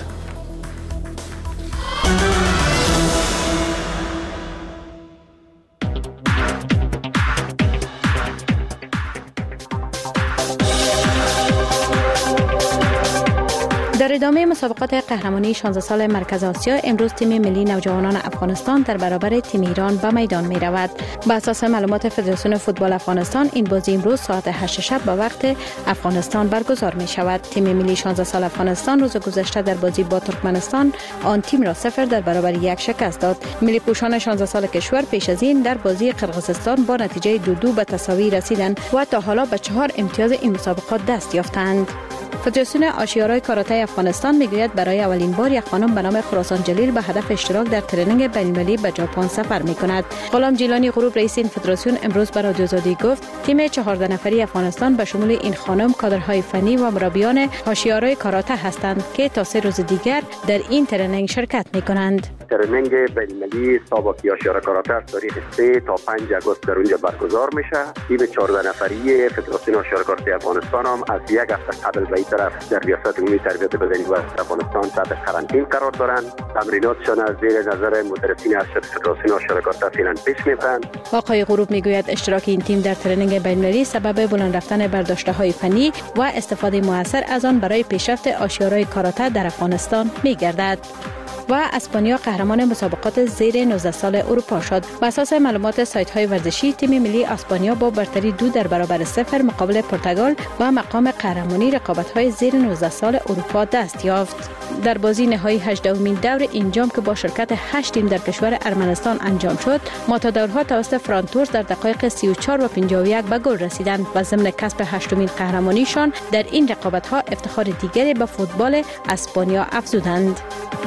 در ادامه مسابقات قهرمانی 16 سال مرکز آسیا امروز تیم ملی نوجوانان افغانستان در برابر تیم ایران به میدان می رود. بر اساس معلومات فدراسیون فوتبال افغانستان این بازی امروز ساعت 8 شب به وقت افغانستان برگزار می شود. تیم ملی 16 سال افغانستان روز گذشته در بازی با ترکمنستان آن تیم را 0 در برابر 1 شکست داد. ملی پوشان 16 سال کشور پیش از این در بازی قرقیزستان با نتیجه 2-2 به تساوی رسیدند و تا حالا به 4 امتیاز این مسابقات دست یافتند. فدراسیون آشیارای کاراته افغانستان میگوید برای اولین بار یک خانم به نام خراسان جلیل به هدف اشتراک در ترنینگ بین‌المللی به ژاپن سفر می‌کند. غلام جیلانی غروب رئیس این فدراسیون امروز به رادیو آزادی گفت تیم 14 نفری افغانستان به شمول این خانم کادرهای فنی و مربیان آشیارای کاراته هستند که تا 3 روز دیگر در این ترنینگ شرکت می‌کنند. ترنینگ بین‌المللی سابقی آشیارا کاراته از تاریخ 3 تا 5 آگوست در اونجا برگزار میشه. تیم 14 نفری فدراسیون آشیارا کاراته افغانستان هم از یک هفته قبل به این طرف در ریاست عمومی تربیت بدنی و افغانستان تحت قرنطینه قرار دارند. تمریناتشان از زیر نظر مدرسین ارشد فدراسیون آشیارا کاراته فعلا پیش میبرند. آقای غروب میگوید اشتراک این تیم در ترنینگ بین‌المللی سبب بلند رفتن برداشته‌های فنی و استفاده موثر از آن برای پیشرفت آشیارای کاراته در افغانستان میگردد. و اسپانیا قهرمان مسابقات زیر 19 سال اروپا شد. بر اساس معلومات سایت‌های ورزشی تیم ملی اسپانیا با برتری 2 در برابر 0 مقابل پرتغال و مقام قهرمانی رقابت‌های زیر 19 سال اروپا دست یافت. در بازی نهایی 18مین دور این جام که با شرکت 8 تیم در کشور ارمنستان انجام شد، ماتادورها توسط فرانتورس در دقایق 34 و 51 به گل رسیدند و ضمن کسب 8مین قهرمانیشان در این رقابت‌ها افتخار دیگری به فوتبال اسپانیا افزودند.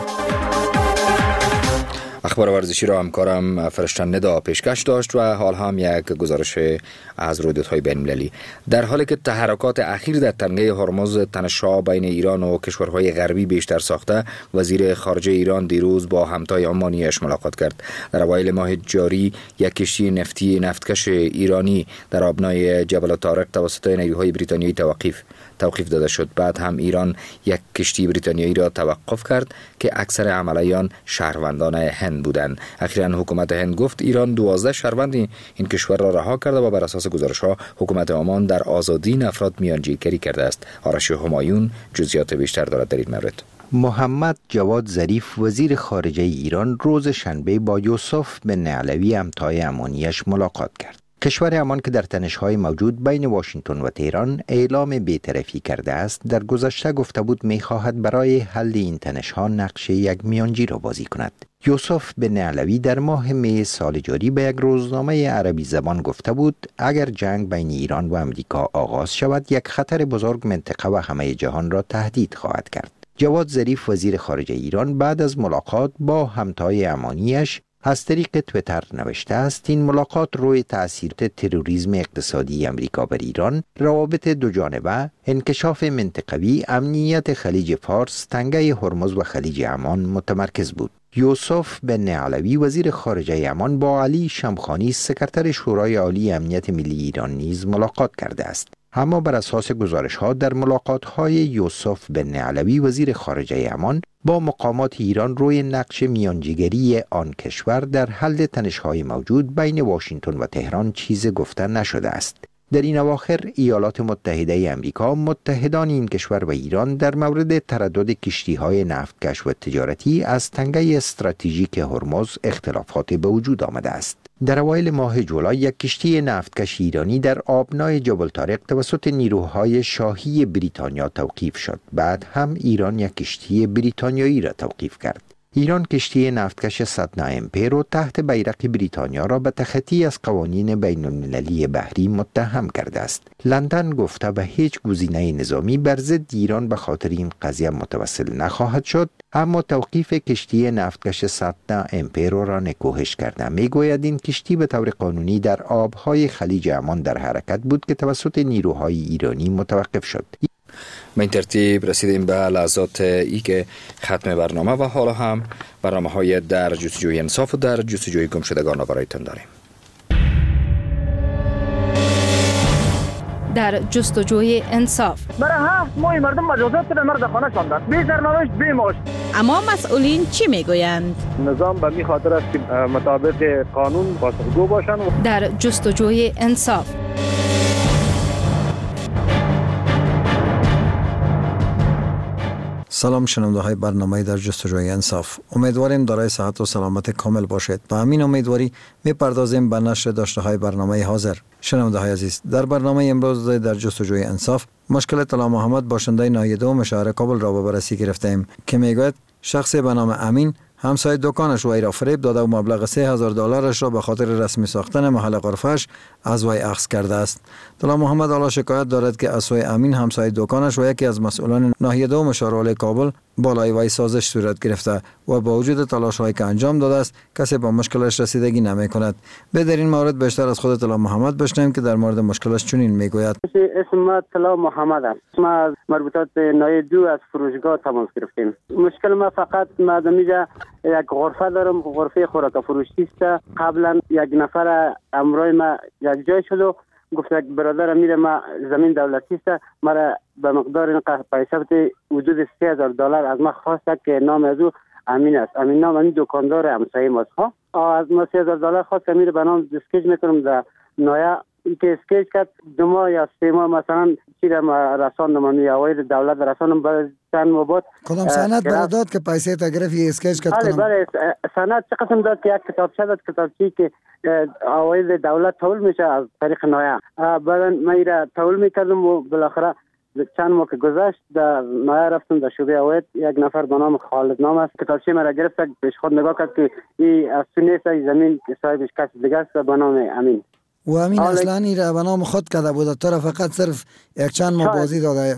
اخبار ورزشی را همکارم فرشتن ندا پیشکش داشت و حال هم یک گزارش از رویدادهای بین‌المللی. در حالی که تحرکات اخیر در تنگه هرمز تنش‌ها بین ایران و کشورهای غربی بیشتر ساخته، وزیر خارجه ایران دیروز با همتای عمانیش ملاقات کرد. در اوایل ماه جاری یک کشتی نفتی نفتکش ایرانی در آبنای جبل طارق توسط نیروهای بریتانیایی توقیف داده شد. بعد هم ایران یک کشتی بریتانیایی را توقف کرد که اکثر عملیان شهروندان هند بودند. اخیراً حکومت هند گفت ایران 12 شهروند این کشور را رها کرده و بر اساس گزارش‌ها حکومت عمان در آزادی این افراد میانجیگری کرده است. آرش همایون جزئیات بیشتر دارد در این مورد. محمد جواد ظریف وزیر خارجه ایران روز شنبه با یوسف بن علوی همتای امانیش ملاقات کرد. کشور عمان که در تنش‌های موجود بین واشنگتن و تهران اعلام بی‌طرفی کرده است، در گذشته گفته بود می‌خواهد برای حل این تنش‌ها نقش یک میانجی را بازی کند. یوسف بن علوی در ماه می سال جاری به یک روزنامه عربی زبان گفته بود اگر جنگ بین ایران و امریکا آغاز شود یک خطر بزرگ منطقه و همه جهان را تهدید خواهد کرد. جواد ظریف وزیر خارجه ایران بعد از ملاقات با همتای امانیش از طریق تویتر نوشته است این ملاقات روی تأثیرات تروریسم اقتصادی امریکا بر ایران، روابط دو جانبه، انکشاف منطقوی، امنیت خلیج فارس، تنگه هرمز و خلیج عمان متمرکز بود. یوسف بن علوی وزیر خارجه عمان با علی شمخانی سکرتر شورای عالی امنیت ملی ایران نیز ملاقات کرده است. اما بر اساس گزارش‌ها در ملاقات‌های یوسف بن علوی وزیر خارجه عمان با مقامات ایران روی نقش میانجیگری آن کشور در حل تنش‌های موجود بین واشنگتن و تهران چیز گفته نشده است. در این اواخر ایالات متحده امریکا متحدان این کشور و ایران در مورد تردد کشتی‌های نفتکش و تجارتی از تنگه استراتژیک هرمز اختلافات به وجود آمده است. در اوایل ماه جولای یک کشتی نفتکش ایرانی در آبنای جبل طارق توسط نیروهای شاهی بریتانیا توقیف شد. بعد هم ایران یک کشتی بریتانیایی را توقیف کرد. ایران کشتی نفتکش ساتنا امپیرو تحت بیرق بریتانیا را به تخطی از قوانین بین المللی بحری متهم کرده است. لندن گفته به هیچ گزینه نظامی بر ضد ایران به خاطر این قضیه متوسل نخواهد شد، اما توقیف کشتی نفتکش ساتنا امپیرو را نکوهش کرده. میگوید این کشتی به طور قانونی در آبهای خلیج عمان در حرکت بود که توسط نیروهای ایرانی متوقف شد. به این ترتیب رسیدیم به لحظات ای که ختم برنامه و حالا هم برنامه‌های در جستجوی انصاف و در جستجوی گمشدگان را برایتان داریم. در جستجوی انصاف برای 7 ماه مردم مجازات کردن، مرد خانه شاندن، بی سرنوشت بی معاش. اما مسئولین چی میگویند؟ نظام به می خاطر است که مطابق قانون پاسخگو باشند. در جستجوی انصاف سلام شنونده های برنامه در جستجوی انصاف، امیدواریم دارای صحت و سلامت کامل باشید. با همین امیدواری میپردازیم به نشر داشته های برنامه حاضر. شنونده های عزیز، در برنامه امروز در جستجوی انصاف مشکل طلا محمد باشنده ناحیه دوم شهر کابل را به بررسی گرفتیم که میگوید شخصی به نام امین همسایه دکانش وی را فریب داده و مبلغ $3000 را به خاطر رسمی ساختن محل غرفه‌اش از وی اخذ کرده است. طلا محمد حالا شکایت دارد که از سوی امین همسایه دکانش و یکی از مسئولان ناحیه دوم شهرحال کابل بالای وی سازش صورت گرفته و با وجود تلاش‌هایی که انجام داده است کسی با مشکلش رسیدگی نمی‌کند. به در این مورد بیشتر از خود طلا محمد بشنویم که در مورد مشکلش چنین میگوید. اسم ما طلا محمد است. ما از مربوطات ناحیه 2 از فروشگاه تماس گرفتیم. مشکل ما فقط مادامیجا یک غرفه دارم، غرفه خوراک فروشی است. قبلا یک نفر امروی ما یک جای شد و گفت یک برادر میره ما زمین دولتی است، مرا به مقدار این پیسه حدود $3000 از ما خواست که نام از او امین است. امین نام این دکاندار همسایه ماست. از ما $3000 خواست که میره به نام اسکیج میکنم در نایا که اسکیج کرد 2 ماه یا 3 ماه مثلا چیرم رساندم من اوایل دولت رساندم بعد چند ماه بعد کدام سند داد که پیسه تا گرفتی اسکیج کرد؟ بله سند چه قسم داد که یک کتابچه داد، کتابچه‌ای که اوایل دولت تحویل میشه از طریق نایا. بعد من ایره تحویل میکردم و بالاخره چند ماه که گذشت در نایا رفتم در شعبه اوایل، یک نفر به نام خالد نام است کتابچه مرا گرفت، پیش خود نگاه کرد که این از نیست، زمین صاحبش کس دیگه است به نام امین. و امین اصلا ایره به نام خود کرده بود، تو را فقط صرف یک چند ماه بازی داده.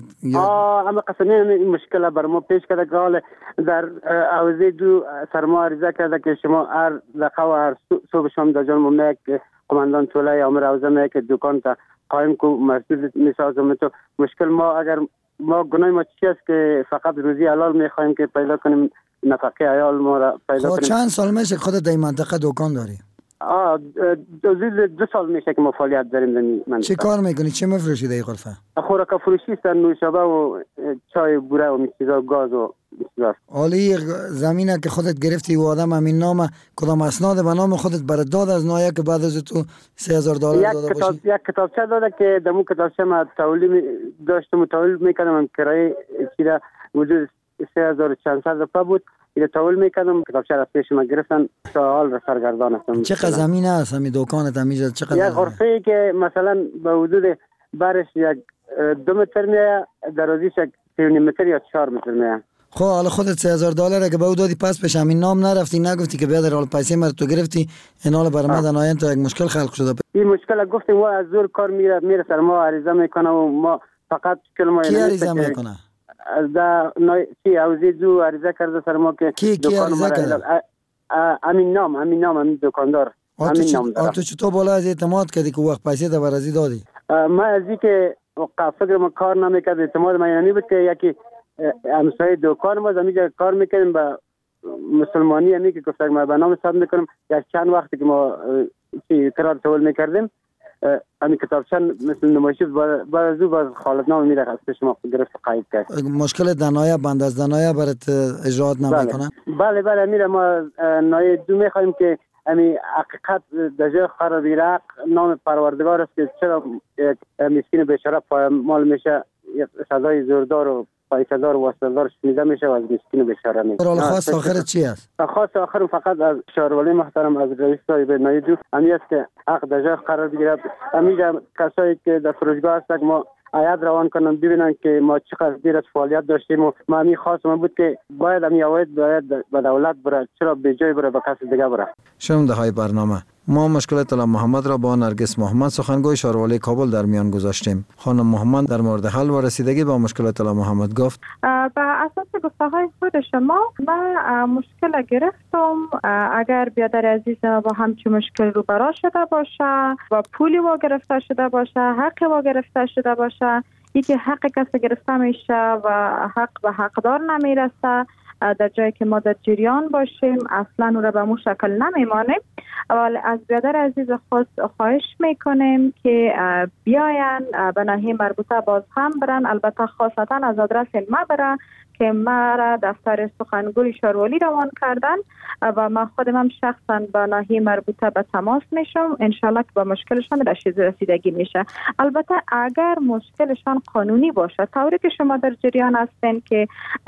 اما قسمی این مشکل بر ما پیش کرده که حال در عوضی 2 سرما عریضه کرده که شما هر دقیقه و هر صبح شام در جان ممنه که قماندان طولای امر عوضه میگه که دکان تا قایم کو مسجد میسازم. تو مشکل ما اگر ما گناه ما چی است که فقط روزی حلال میخوایم که پیدا کنیم نفقه عیال ما را پیدا کنیم. چند سال میشه خودت در این منطقه دکان داری؟ حدود 2 سال میشه که ما فعالیت داریم در منطقه. چه کار میکنی؟ چه میفروشید این غرفه؟ خوراک فروشی است، نوشابه و چای بوره و چیزا، گاز و چیزا. حالی زمینه که خودت گرفتی و آدم همین نام کدام اسناد به نام خودت برات داد از نایه که بعد از تو $3000 داده باشی؟ یک کتابچه داده که دمو کتابچه ما تولید داشتم، تولید میکردم، کرایه چیزا حدود 3400 روپیه بود. این تولید میکردم، کتابچه را پیش ما گرفتن، تا حال را سرگردان هستم. چقدر زمین است همین دکانت همیشه؟ چقدر؟ یک غرفه که مثلا به حدود برش یک 2 متر میه، درازیش یک 3.5 متر یا 4 متر میه. خب حالا خودت $3000 که به او دادی، پس پیش همین نام نرفتی، نگفتی که بیادر حال پیسه مرا تو گرفتی این حال برام دناین تا یک مشکل خلق شده؟ این مشکل گفتیم و از زور کار میره سر ما، عریضه میکنه و ما فقط کلمه کی عریضه میکنه؟ از چی اوزیدو عریضه کرده سر ما که کی عریضه کرده؟ همین نام دکاندار. همین نام داره. تو چطور بالا از اعتماد کردی که وقت پیسه ده برازی دادی؟ ما از این که فکر ما کار نمیکرد، اعتماد ما یعنی بود که یکی همسایه دکان ما زمینجا کار میکنیم با مسلمانی، همی که گفتم ما به نام حساب میکنم. یک چند وقتی که ما قرار تول میکردیم، همین کتابچه مثل نمایشی بعد از او باز خالدنامه میره از پیش ما گرفت قید کرد. مشکل دنایه بند از دنایه برات اجرات نمیکنه؟ بله میره. ما نایه 2 میخوایم که همین حقیقت در جای قرار بگیره. نام پروردگار است که چرا مسکین بیچاره پایمال میشه، سزای زوردار و پایسدار و واسطه‌دار شنیده میشه و از مسکین بیچاره میشه. رول خاص آخر چی است؟ خاص آخر فقط از شهرولی محترم، از رئیس صاحب نایب دو همی است که حق در جای قرار بگیره. همیشه کسایی که در فروشگاه هستند ما عیاد روان کنن، ببینن که ما چقدر دیر از فعالیت داشتیم و ما همین خواست ما بود که باید همی عواید باید به دولت بره، چرا به جای بره به کسی دیگه بره. شنونده های برنامه، ما مشکل طلب محمد را با نرگس محمد سخنگوی شهروالی کابل در میان گذاشتیم. خانم محمد در مورد حل و رسیدگی با مشکل طلب محمد گفت: با اساس گفته‌های خود شما من مشکل گرفتم. اگر بیادر عزیز با همچین مشکل روبرا شده باشه، با پولی وا گرفته شده باشه، حق وا گرفته شده باشه، یکی حق کسی گرفته میشه و حق به حقدار نمیرسه، در جایی که ما در جریان باشیم اصلا او را به مو شکل نمیمانیم. ولی از بیادر عزیز خواهش میکنیم که بیاین به ناحیه مربوطه باز هم برن، البته خاصتا از آدرس ما برن که ما را دفتر سخنگوی شهروالی روان کردن و ما خودم هم شخصا با ناحیه مربوطه به تماس میشم. انشالله که با مشکلشان رسیدگی میشه. البته اگر مشکلشان قانونی باشه، طوری که شما در جریان هستین که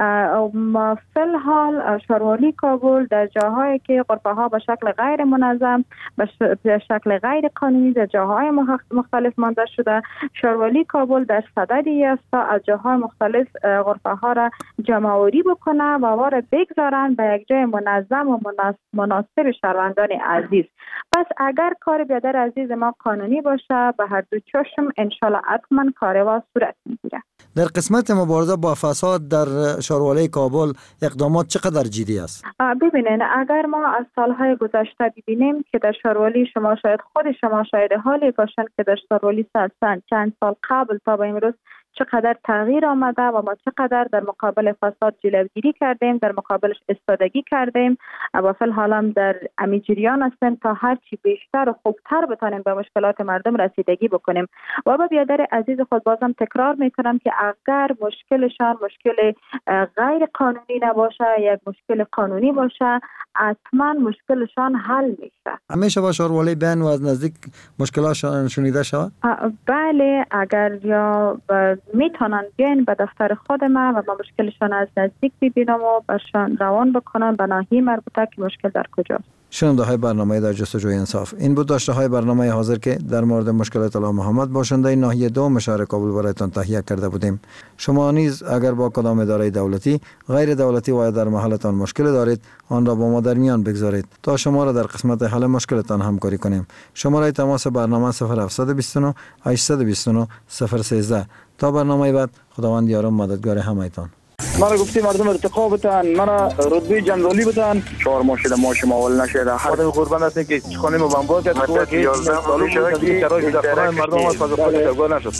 ما فی الحال شهروالی کابل در جاهایی که غرفه ها به شکل غیر منظم، به شکل غیر قانونی در جاهای مختلف مانده شده، شهروالی کابل در صددی است تا از جاهای مختلف غرفه ها را جمع‌آوری بکنه و واره بگذارن به یک جای منظم و مناسب شهروندان عزیز. پس اگر کار بیادر عزیز ما قانونی باشه، به هر دو چشم انشالله حتما کاروا صورت میگیره. در قسمت مبارزه با فساد در شهروالی کابل اقدامات چقدر جدی است؟ ببینین، اگر ما از سالهای گذشته ببینیم که در شهروالی شما شاهد حالی باشن که در شهروالی چند سال قبل تا به امروز چقدر تغییر آمده و ما چقدر در مقابل فساد جلوگیری کردیم، در مقابلش استادگی کردیم و فی الحال هم در جریان هستیم تا هر چی بیشتر و خوبتر بتونیم به مشکلات مردم رسیدگی بکنیم. و با بیادر عزیز خود بازم تکرار میکنم که اگر مشکلشان مشکل غیر قانونی نباشه، یک مشکل قانونی باشه، حتما مشکلشان حل میشه. همیشه با شهروالی بین و از نزدیک مشکلاتشان شنیده شود؟ بله، اگر یا میتونن بیاین به دفتر خود ما و ما مشکلشان از نزدیک ببینم و برشان روان بکنم به ناحیه مربوطه که مشکل در کجاست. شنونده های برنامه در جستجوی انصاف، این بود داشته های برنامه حاضر که در مورد مشکل طلب محمد باشنده ناحیه 2 شهر کابل برایتان تهیه کرده بودیم. شما نیز اگر با کدام اداره دولتی، غیر دولتی و در محلتان مشکل دارید، آن را با ما در میان بگذارید تا شما را در قسمت حل مشکلتان همکاری کنیم. شماره تماس برنامه 0729 829 013. تا برنامه بعد، خداوند یارم مددگار همایتان. مرا گفتی مردم ارتقا بتن، مرا رتبه جنرالی بتن، 4 ماه شده ماشم اول نشده. خودم قربان هستم که خانه ما بمبار کرد تو که 11 سال شده که شرایط در خانه مردم از فاز خود افغان نشد.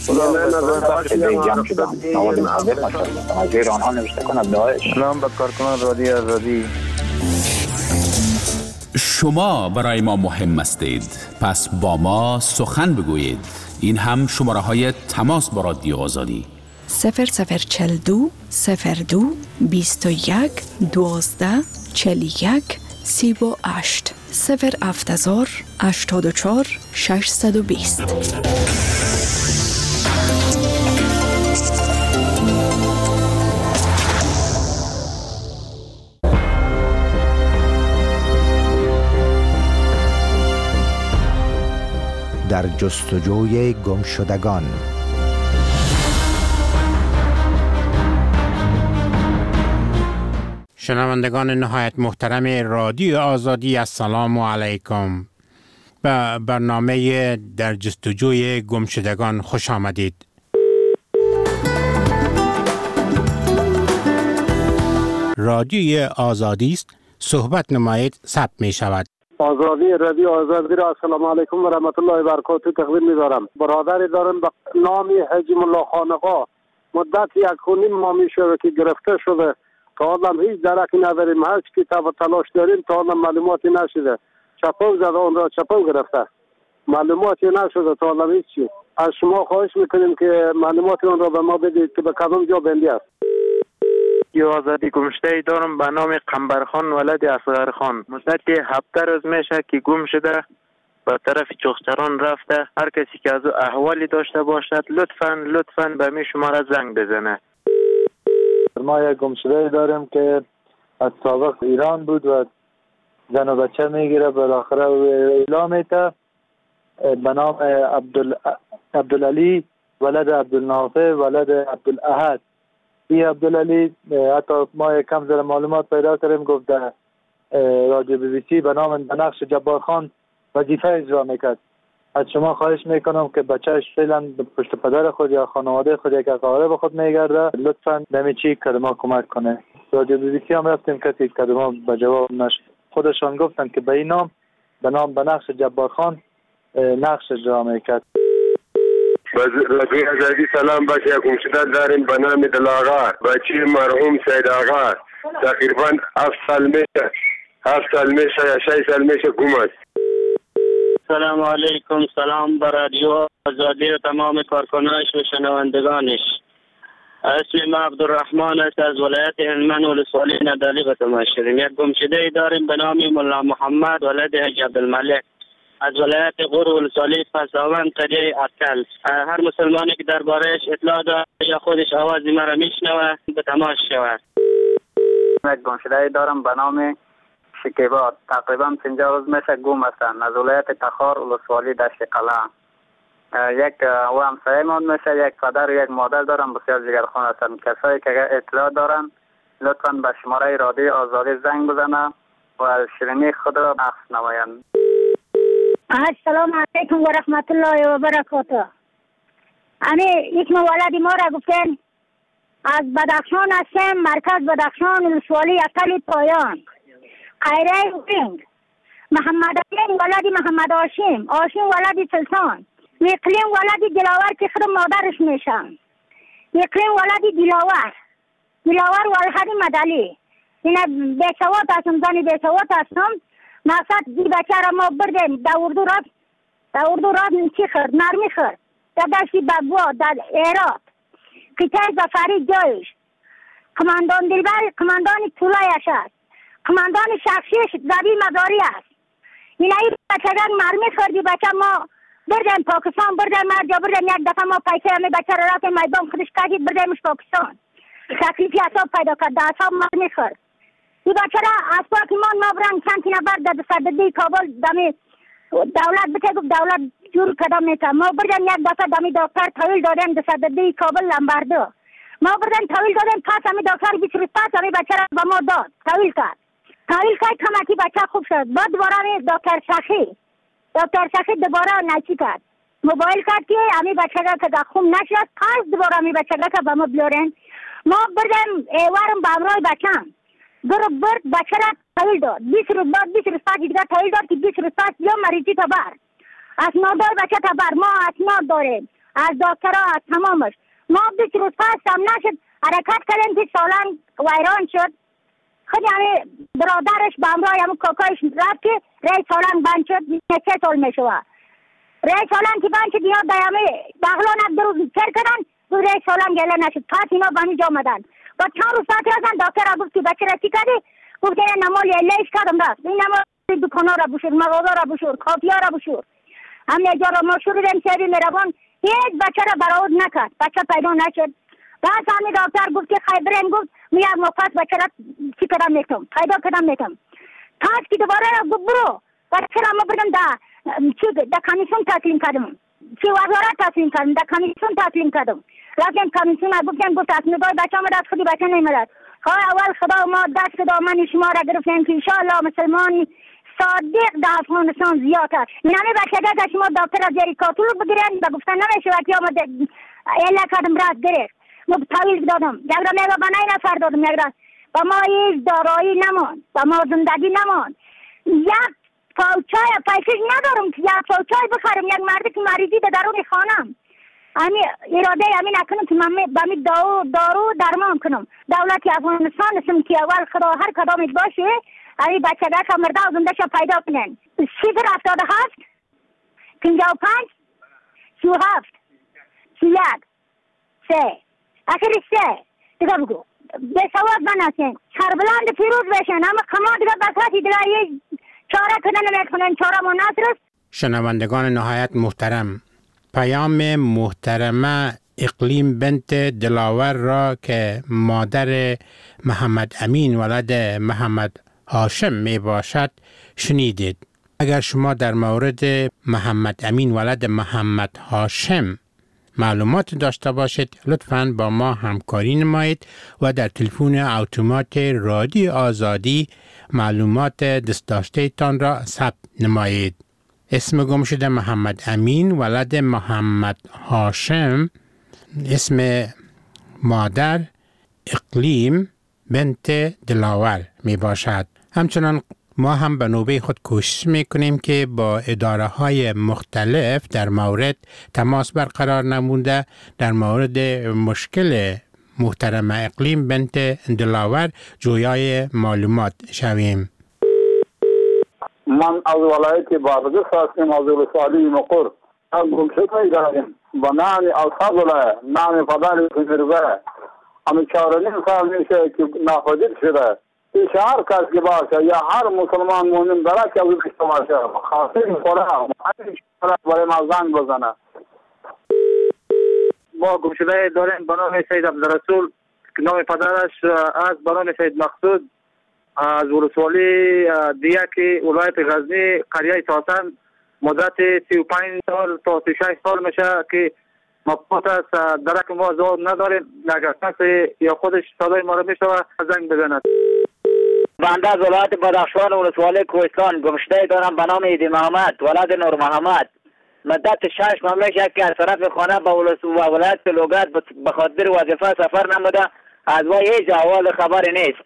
از ایران ها نوشته کنم داعش. سلام به کارکنان رادیو آزادی. شما برای ما مهم هستید، پس با ما سخن بگویید. این هم شماره های تماس با رادیو آزادی: 0042 02 21 12 41 38 070 84 620. در جستجوی گمشدگان. شنوندگان نهایت محترم رادیو آزادی، السلام علیکم. به برنامه در جستجوی گمشدگان خوش آمدید. رادیو آزادی است، صحبت نمایید ثبت می شود. آزادی رادیو آزادی را السلام علیکم و رحمت الله و برکاته تقدیم می‌دارم. برادری دارم به نام حاجی ملا خانقا، مدت 1.5 ماه میشه که گرفته شده. تا حالا هیچ درکی نداریم، هر چی که تلاش داریم تا حالا معلوماتی نشده. چپاو زده، اون را چپاو گرفته، معلوماتی نشده تا حالا هیچی. از شما خواهش میکنیم که معلومات اون را به ما بدید که به کدام جا بندی است. یه آزادی گمشده دارم به نام قنبرخان ولد اصغر خان. مدت 7 روز میشه که گم شده، به طرف چوخچران رفته. هر کسی که از احوالی داشته باشد لطفاً به می شماره زنگ بزنه. ما یک گمشده داریم که از سابق ایران بود و زن و بچه میگیره، بالاخره اعلام میده به نام عبدالعلی ولد عبدالنافع ولد عبدالاحد. این عبدالعلی حتی ما کم زر معلومات پیدا کردیم، گفت در رادیو BBC به نام نقش جبار خان وظیفه اجرا میکرد. از شما خواهش میکنم که بچهش فعلا پشت پدر خود یا خانواده خود یک اقارب خود میگرده، لطفا نمیچی که ما کمک کنه. رادیو BBC هم رفتیم کسی که ما به جواب نشد. خودشان گفتن که به این نام به نقش جبار خان نقش اجرا میکرد. رادیو آزادی سلام باشه. یک گمشده داریم به نام دلاغا، بچه مرحوم سید آغا، تقریبا 7 سال میشه یا 6 سال میشه گم است. سلام علیکم. سلام بر رادیو آزادی و تمام کارکنانش و شنوندگانش. اسم ما عبدالرحمن است، از ولایت هلمند ولسوالی ندالی به تماشریم. یک گمشده داریم به نام ملا محمد ولد حاج عبدالملک، از ولایت غور ولسوالی پساوند قریه اکل. هر مسلمانی که دربارهش اطلاع داره یا خودش آواز مرا میشنوه به تماس شود. یک گمشده دارم به نام شکیبات، تقریبا 50 روز میشه گم هستن، از ولایت تخار ولسوالی دشت قلعه. یک و همسایه من میشه، یک پدر و یک مادر دارم، بسیار جگرخون هستن. کسایی که اطلاع دارن لطفا به شماره رادیو آزادی زنگ بزنن و شیرینی خود را عکس نمایند. السلام علیکم و رحمت الله و برکاته. یک ولدی ما را گفتن از بدخشان هستم، مرکز بدخشان ولسوالی اکل پایان. خیره وینگ محمد علی ولدی محمد هاشم ولدی سلطان، اقلیم ولدی دلاور که خود مادرش میشن، اقلیم ولدی دلاور ولدی مدلی. اینا بیسواد هستم، زنی بیسواد هستم. مقصد دی بچه را ما بردیم در اردو راد چی خرد؟ نرمی خرد در دشتی بگوا در ایراد قطعه زفری جایش. کماندان دلبر کماندان طولایش است، کماندان شخصیش زبی مداری است. این ای بچه را مرمی خردی. بچه ما بردیم پاکستان، بردیم مرجا، بردیم یک دفعه ما پیسه همی بچه را رفتیم میدان خودش کشید بردیمش پاکستان. تکلیفی اصاب پیدا کرد، در اصاب مرمی خرد. این بچه را از پاکیمان ما برن چند نفر در صددی کابل دمی دولت بچه گفت دولت جور کدام میکنم. ما بردیم یک دفعه دمی دکتر طویل دادیم در صددی کابل لنبردو. ما بردیم طویل دادیم، پس همی دکتر 20 روز پس همی بچه را به ما داد. طویل کرد کمکی بچه خوب شد. بعد دوباره همی دکتر شخی دوباره نچی کرد، موبایل کرد که همی بچه را که خوب نشد، پس دوباره همی بچه را که به ما بیارن. ما بردیم ایوارم به امرای بچم برد بچه را طویل داد. 20 روز بعد 20 روز پس دیگر طویل داد که 20 روز پس یا مریضی تا بر اسنادای بچه تا بر. ما اسناد داریم از دکترها از تمامش. ما 20 روز پس هم نشد، حرکت کردیم که سالن ویران شد. خود یعنی برادرش با همراه همون کاکایش رفت که رئیس سالنگ بند شد. 3 سال میشه رئیس سالنگ که بند شد اینا دیامه بغلان از 2 روز چر کردن دو رئیس سالنگ اله نشد. پس اینا به اینجا آمدن و چند روز بعد رفتن دکتر را گفت که بچه را چی کردی؟ گفت که نمال الیش کردم رفت. این نمال دکانا را بشور، مغازه را بشور، کافیا را بشور. همین جا را مشهور رمسیدی میروان هیچ بچه را برآورد نکرد. بچه پیدا نشد. بعد همین دکتر گفت که خیبرین گفت می یک مفت بچه را چی کردم میتونم پیدا کردم میتونم. پس که دوباره گفت برو بچه را ما بردم در کمیسیون تسلیم کردم. چی وزارت تسلیم کردم در کمیسیون تسلیم کردم. رفتیم کمیسیون گفت از نگاه بچه آمد از خودی بچه نیمدد. اول خدا ما دست دامن شما را گرفتیم که انشاءالله مسلمان صادق در افغانستان زیاد است. نمی بچه که شما دکتر از زیر کاتول بگیرن و گفتن نمیشه وقتی آمد اله کردم رد گرفت. مبتویل دادم یک را میگه با 9 نفر دادم یک را با ما هیچ دارایی نمان با ما زندگی نمان. یک پاوچای پیسش ندارم که یک پاوچای بخرم یک مردی که مریضی در درون خانم امی اراده امی نکنم که من بامی دارو درمان کنم. دولت افغانستان اسم که اول خدا هر کدامش باشه امی بچه که مرده و زنده شا پیدا کنن. 077 55 37 31 3 آخر 3 دیگه بگو به سواد بناسین سربلند پیروز بشن اما کما دیگه بساتی دیگه یه چاره کنن نمیکنن چاره مناصر است. شنوندگان نهایت محترم، پیام محترمه اقلیم بنت دلاور را که مادر محمد امین ولد محمد هاشم می باشد شنیدید. اگر شما در مورد محمد امین ولد محمد هاشم معلومات داشته باشید لطفاً با ما همکاری نمایید و در تلفن اتومات رادیو آزادی معلومات دست داشته تان را ثبت نمایید. اسم گم شده محمد امین ولد محمد هاشم، اسم مادر اقلیم بنت دلاور می باشد. همچنان ما هم به نوبه خود کوشش میکنیم که با اداره های مختلف در مورد تماس برقرار نموده در مورد مشکل محترم اقلیم بنت دلاور جویای معلومات شویم. من از ولایت بادغیس هستم، از ولسوالی مقر. از گمشده داریم با نام الفضل، نام پدر کنیربه. اما 4.5 سال میشه که ناپدید شده. پیش هر کس که باشه یا هر مسلمان مومن داره که او داشته باشه خاصی خوره برای ما زنگ بزنه. ما گمشده داریم به نام سید عبدالرسول که نام پدرش از به نام سید مقصود از ولسوالی دیگه ولایت غزنی قریه تاسن. مدت 35 سال تا 36 سال میشه که مبسوط است. درک ما زور نداریم. اگر کسی یا خودش صدای ما رو میشنوه زنگ بزند. بنده از ولایت بدخشان ولسوالی کوهستان گمشده دارم به نام ایدی محمد ولد نور محمد. مدت 6 ماه میشه که از طرف خانه به ولایت لوگرد به خاطر وظیفه سفر نموده. از وای هیچ احوال خبری نیست.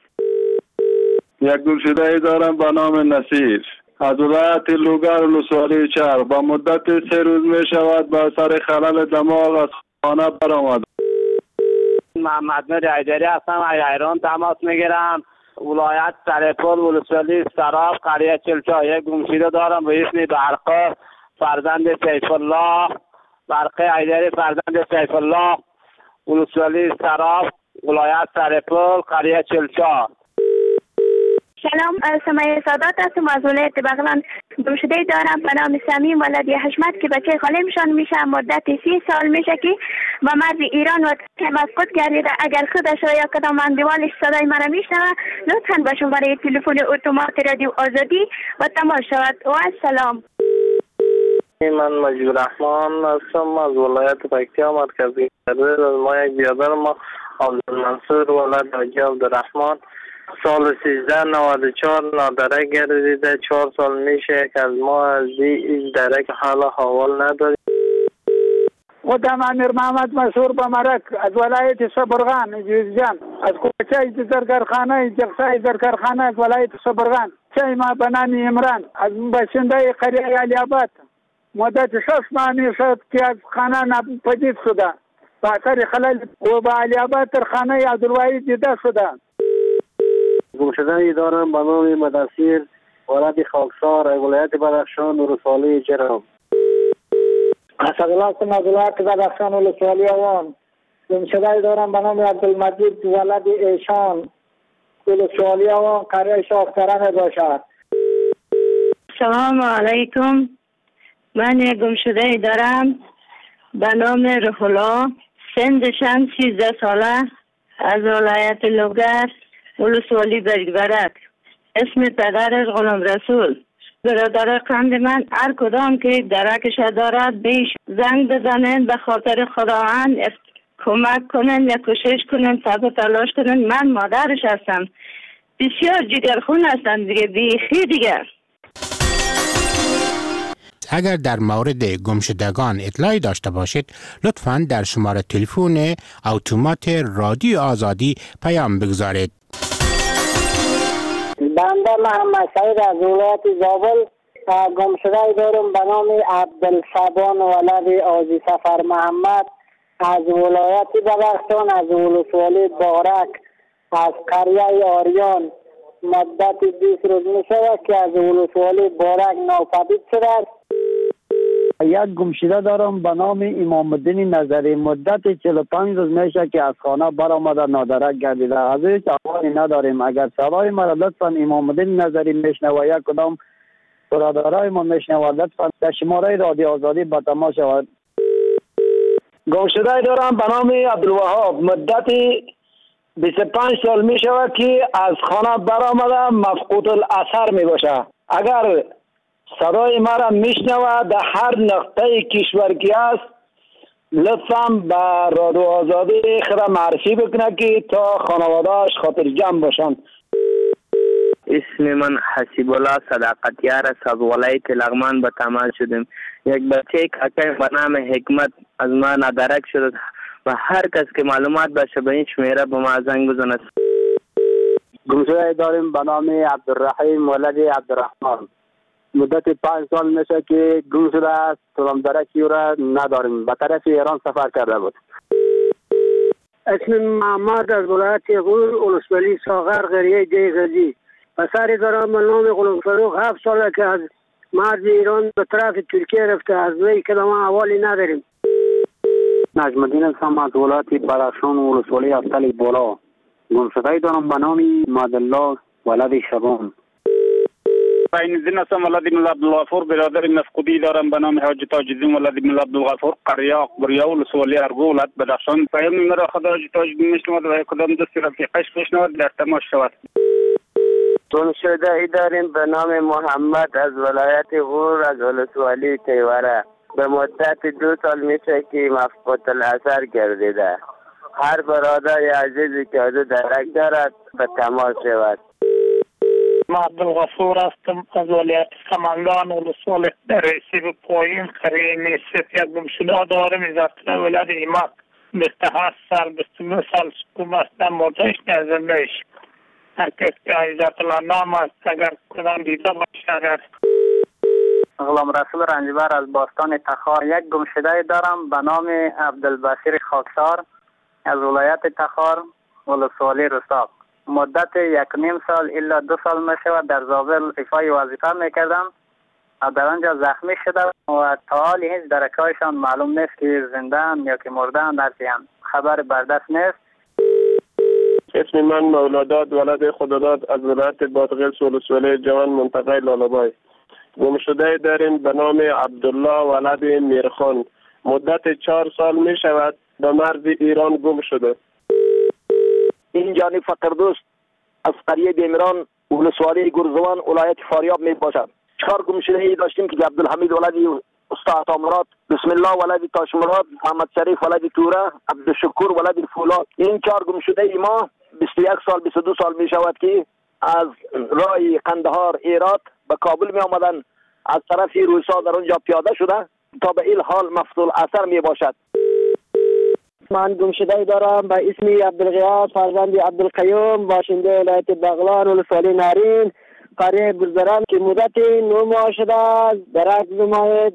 یک گمشده دارم به نام نصیر از ولایت لوگر ولسوالی چهار. با مدت 3 روز می شود با سر خلل دماغ از خانه برآمد. محمد مهدی حیدری هستم، از ایران تماس میگیرم. ولایت سرپل ولسوالی سراب قریه چلچا. یک گمشده دارم به اسم برقه فرزند سیف الله، برقه حیدری فرزند سیف الله، ولسوالی سراب ولایت سرپل قریه چلچا. سلام، سمیه سادات هستم از ولایت بغلان. گمشده دارم به نام سمیم ولد حشمت که بچه خالمشان میشه. مدت 30 سال میشه که با مرز ایران و مفقود گردیده. اگر خودش یا کدام اندوالش صدای مرا میشنوه لطفاً با شماره تلفن اتومات رادیو آزادی و تماس شود. و السلام. من مجید الرحمن هستم از ولایت پکتیا مرکزی. از ما یک بیادر ما عبدالمنصور ولد حاجی عبدالرحمن سال 1394 نادره گردیده. 4 سال میشه که از ما از این درک حالا حوال نداریم. خودم امیر محمد مسعور بمرک از ولایت صبرغان جوزجان. از کوچه زرگرخانه جلسه زرگرخانه از ولایت صبرغان. چه ما بنامی عمران از باشنده قریه علی آباد. مدت 6 ماه میشد که از خانه ناپدید شده. با اثر خلل و با علی آباد تر خانه عبدالواحد دیده شده. گمشده دارم به نام مدثر ولد خاکسار ولایت بدخشان ولسوالی جرم. اسدالله هستم از ولایت بدخشان ولسوالی اوان. گمشده دارم به نام عبدالمجید ولد ایشان ولسوالی اوان قریه شاختران باشد. سلام علیکم. من گمشده دارم به نام روح الله، سنشم 13 ساله، از ولایت لوگر ولسوالی برگ. اسم پدرش غلام رسول. برادر قند من هر کدام که درکش دارد بیش زنگ بزنن، به خاطر خداوند کمک کنن یا کوشش کنن تا تلاش کنن. من مادرش هستم، بسیار جگرخون هستم دیگه، بیخی دیگه. اگر در مورد گمشدگان اطلاعی داشته باشید لطفاً در شماره تلفن اتومات رادیو آزادی پیام بگذارید. بنده محمد سعید از ولایت زابل گمشده دارم به نام عبدالشبان ولد آجی سفر محمد از ولایت بدخشان از ولسوالی بارک از قریه آریان. مدت 20 روز می شود که از ولسوالی بارک ناپدید شده است. یک گمشده دارم به نام امام الدین نظری. مدت 45 روز میشه که از خانه برآمده نادرک گردیده. از هیچ احوالی نداریم. اگر صدای ما لطفا امام الدین نظری میشنوه یک کدام برادرای ما میشنوه لطفا در شماره رادیو آزادی با تماس شود. گمشده دارم به نام عبدالوهاب. مدت 25 سال می شود که از خانه برآمده مفقود الاثر می باشه. اگر صدای مرا میشنوه در هر نقطه کشور که است لطفاً به رادیو آزادی خود معرفی بکنه که تا خانواده‌اش خاطر جمع باشند. اسم من حسیب الله صداقتیار است، از ولایت لغمان به تماس شدیم. یک بچه کاکای به نام حکمت از ما ندرک شد و هر کس که معلومات باشه به این شمیره به ما زنگ بزند. گمشده داریم به نام عبدالرحیم ولد عبدالرحمن. مدت 5 سال میشه که گم شده است. کدام درکی را نداریم. به طرف ایران سفر کرده بود. اسم محمد از ولایت غور ولسوالی ساغر قریه دیغزی. پسری دارم به نام غلام فروغ 7 ساله که از مرز ایران به طرف ترکیه رفته. از وی کدام احوالی نداریم. نجم الدین هستم از ولایت بدخشان ولسوالی افتل بالا. گمشده دارم به نام مدالله ولد شبان. عین الدین هستم ولد مولا عبدالغفور. برادر مفقودی دارم به نام حاج تاج الدین ولد مولا عبدالغفور قریه اقبریا ولسوالی ارگو ولایت بدخشان. پیام مرا خدا حاج تاج الدین میشنود و کدام دستی رفیقش میشنود در تماس شود. گمشده ای داریم به نام محمد از ولایت غور از ولسوالی تیوره. به مدت 2 سال میشه که مفقود الاثر گردیده. هر برادر عزیزی که از درک دارد به تماس شود. ما عبدالغفور هستم از ولایت سمنگان ولسوالی در رسیب پایین قریه نیست. یک گمشده دارم از ولایت ایماق 27 سال 29 سال سکوم است. در مردش نزندهش هر کس که عزت الله نام است اگر کدام دیده باشه. اگر غلام رسول رنجبر از باستان تخار. یک گمشده دارم به نام عبدالبصیر خاکسار از ولایت تخار ولسوالی رساق. مدت 1.5 سال الا 2 سال میشود در زابل ایفای وظیفه میکردم و در آنجا زخمی شده و تا حال هیچ درکایشان معلوم نیست که زنده‌اند یا که مرده‌اند. درکیان خبر بردست نیست. اسم من مولاداد ولد خداداد از ولایت بادغیس ولسوالی جوان منطقه لالابای. گمشده داریم به نام عبدالله ولد میرخان. مدت 4 سال می شود به مرز ایران گم شده. این جانی فقردوست از قریه دیمران ولسوالی گرزوان ولایت فاریاب می باشد. 4 گمشده ای داشتیم که عبدالحمید ولد استاد مراد، بسم الله ولد تاش مراد، محمد شریف ولد توره، عبدالشکور ولد فولاد. این 4 گمشده ای ما 21 سال 22 سال می شود که از راه قندهار ایرات به کابل می آمدن. از طرف روسا در اونجا پیاده شده تا به این حال مفصول اثر می باشد. من گمشده دارم به اسم عبدالغیاث فرزند عبدالقیوم باشنده ولایت بغلان ولسوالی نارین قریه بزرگان که مدت 9 ماه شده است. درک نماید.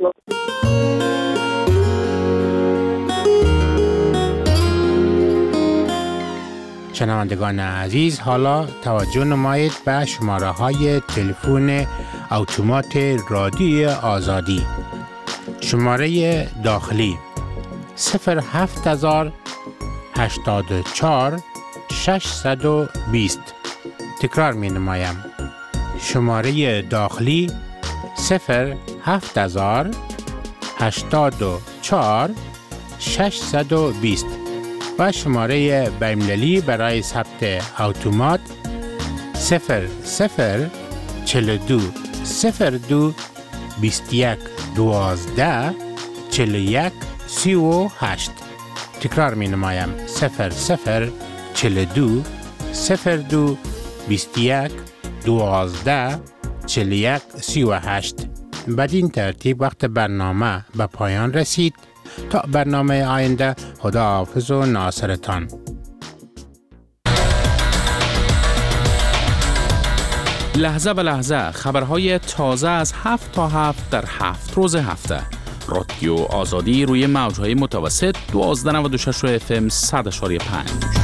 شنوندگان عزیز، حالا توجه نمایید به شماره های تلفن اتومات رادیوی آزادی. شماره داخلی 07084 620. تکرار می نمایم. شماره داخلی 07084 620 و شماره بین‌المللی برای ثبت اتومات 0042 02 21 12 41 38. تکرار می نمایم. 0042 02 21 12 41 38. بدین ترتیب وقت برنامه به پایان رسید. تا برنامه آینده، خداحافظ و ناصرتان. لحظه به لحظه خبرهای تازه از 7 تا 7 در 7 روز هفته. رادیو آزادی روی موجهای متوسط 1296 FM 100.5.